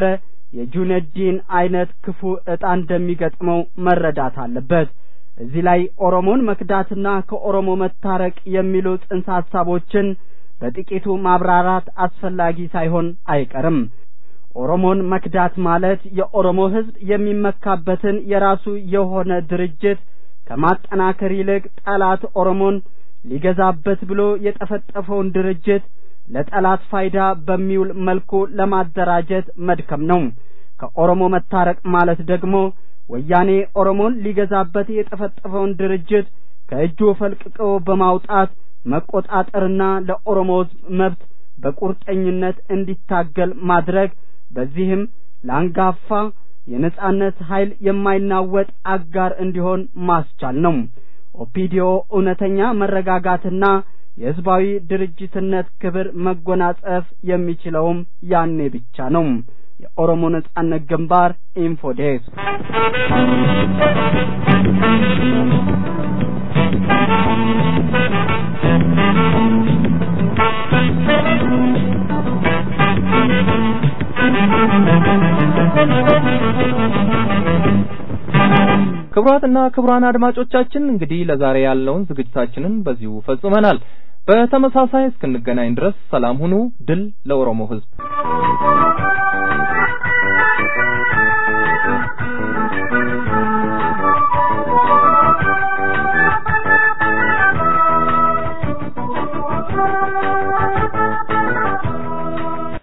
የጁነዲን አይነት ክፉ ዕጣ እንደሚገጥመው መረዳት አለበት። እዚህ ላይ ኦሮሞን መክዳትና ከኦሮሞ መታረቅ የሚሉ ጽንሰ ሐሳቦችን በጥቂቱ ማብራራት አስፈላጊ ሳይሆን አይቀርም። ኦሮሞን መክዳት ማለት የኦሮሞ ህዝብ የሚመካበትን የራሱ የሆነ ድርጅት ከማጠናከር ይልቅ ጠላት ኦሮሞን ሊገዛበት ብሎ የጠፈጠፈውን ድርጅት ለጠላት ፋይዳ በሚውል መልኩ ለማደራጀት መድከም ነው። ከኦሮሞ መታረቅ ማለት ደግሞ ወያኔ ኦሮሞን ሊገዛበት የጠፈጠፈውን ድርጅት ከእጁ ፈልቅቆ በማውጣት መቆጣጠርና ለኦሮሞ መብት በቁርጠኝነት እንዲታገል ማድረግ፣ በዚህም ለአንጋፋ የነጻነት ኃይል የማይናወጥ አጋር እንዲሆን ማስቻል ነው። ኦፒዲዮ እውነተኛ መረጋጋትና የህዝባዊ ድርጅትነት ክብር መጎናጸፍ የሚችለውም ያኔ ብቻ ነው። የኦሮሞ ነጻነት ግንባር ኢንፎዴስ ክቡራትና ክቡራን አድማጮቻችን እንግዲህ ለዛሬ ያለውን ዝግጅታችንን በዚሁ ፈጽመናል። በተመሳሳይ እስክንገናኝ ድረስ ሰላም ሁኑ። ድል ለኦሮሞ ህዝብ።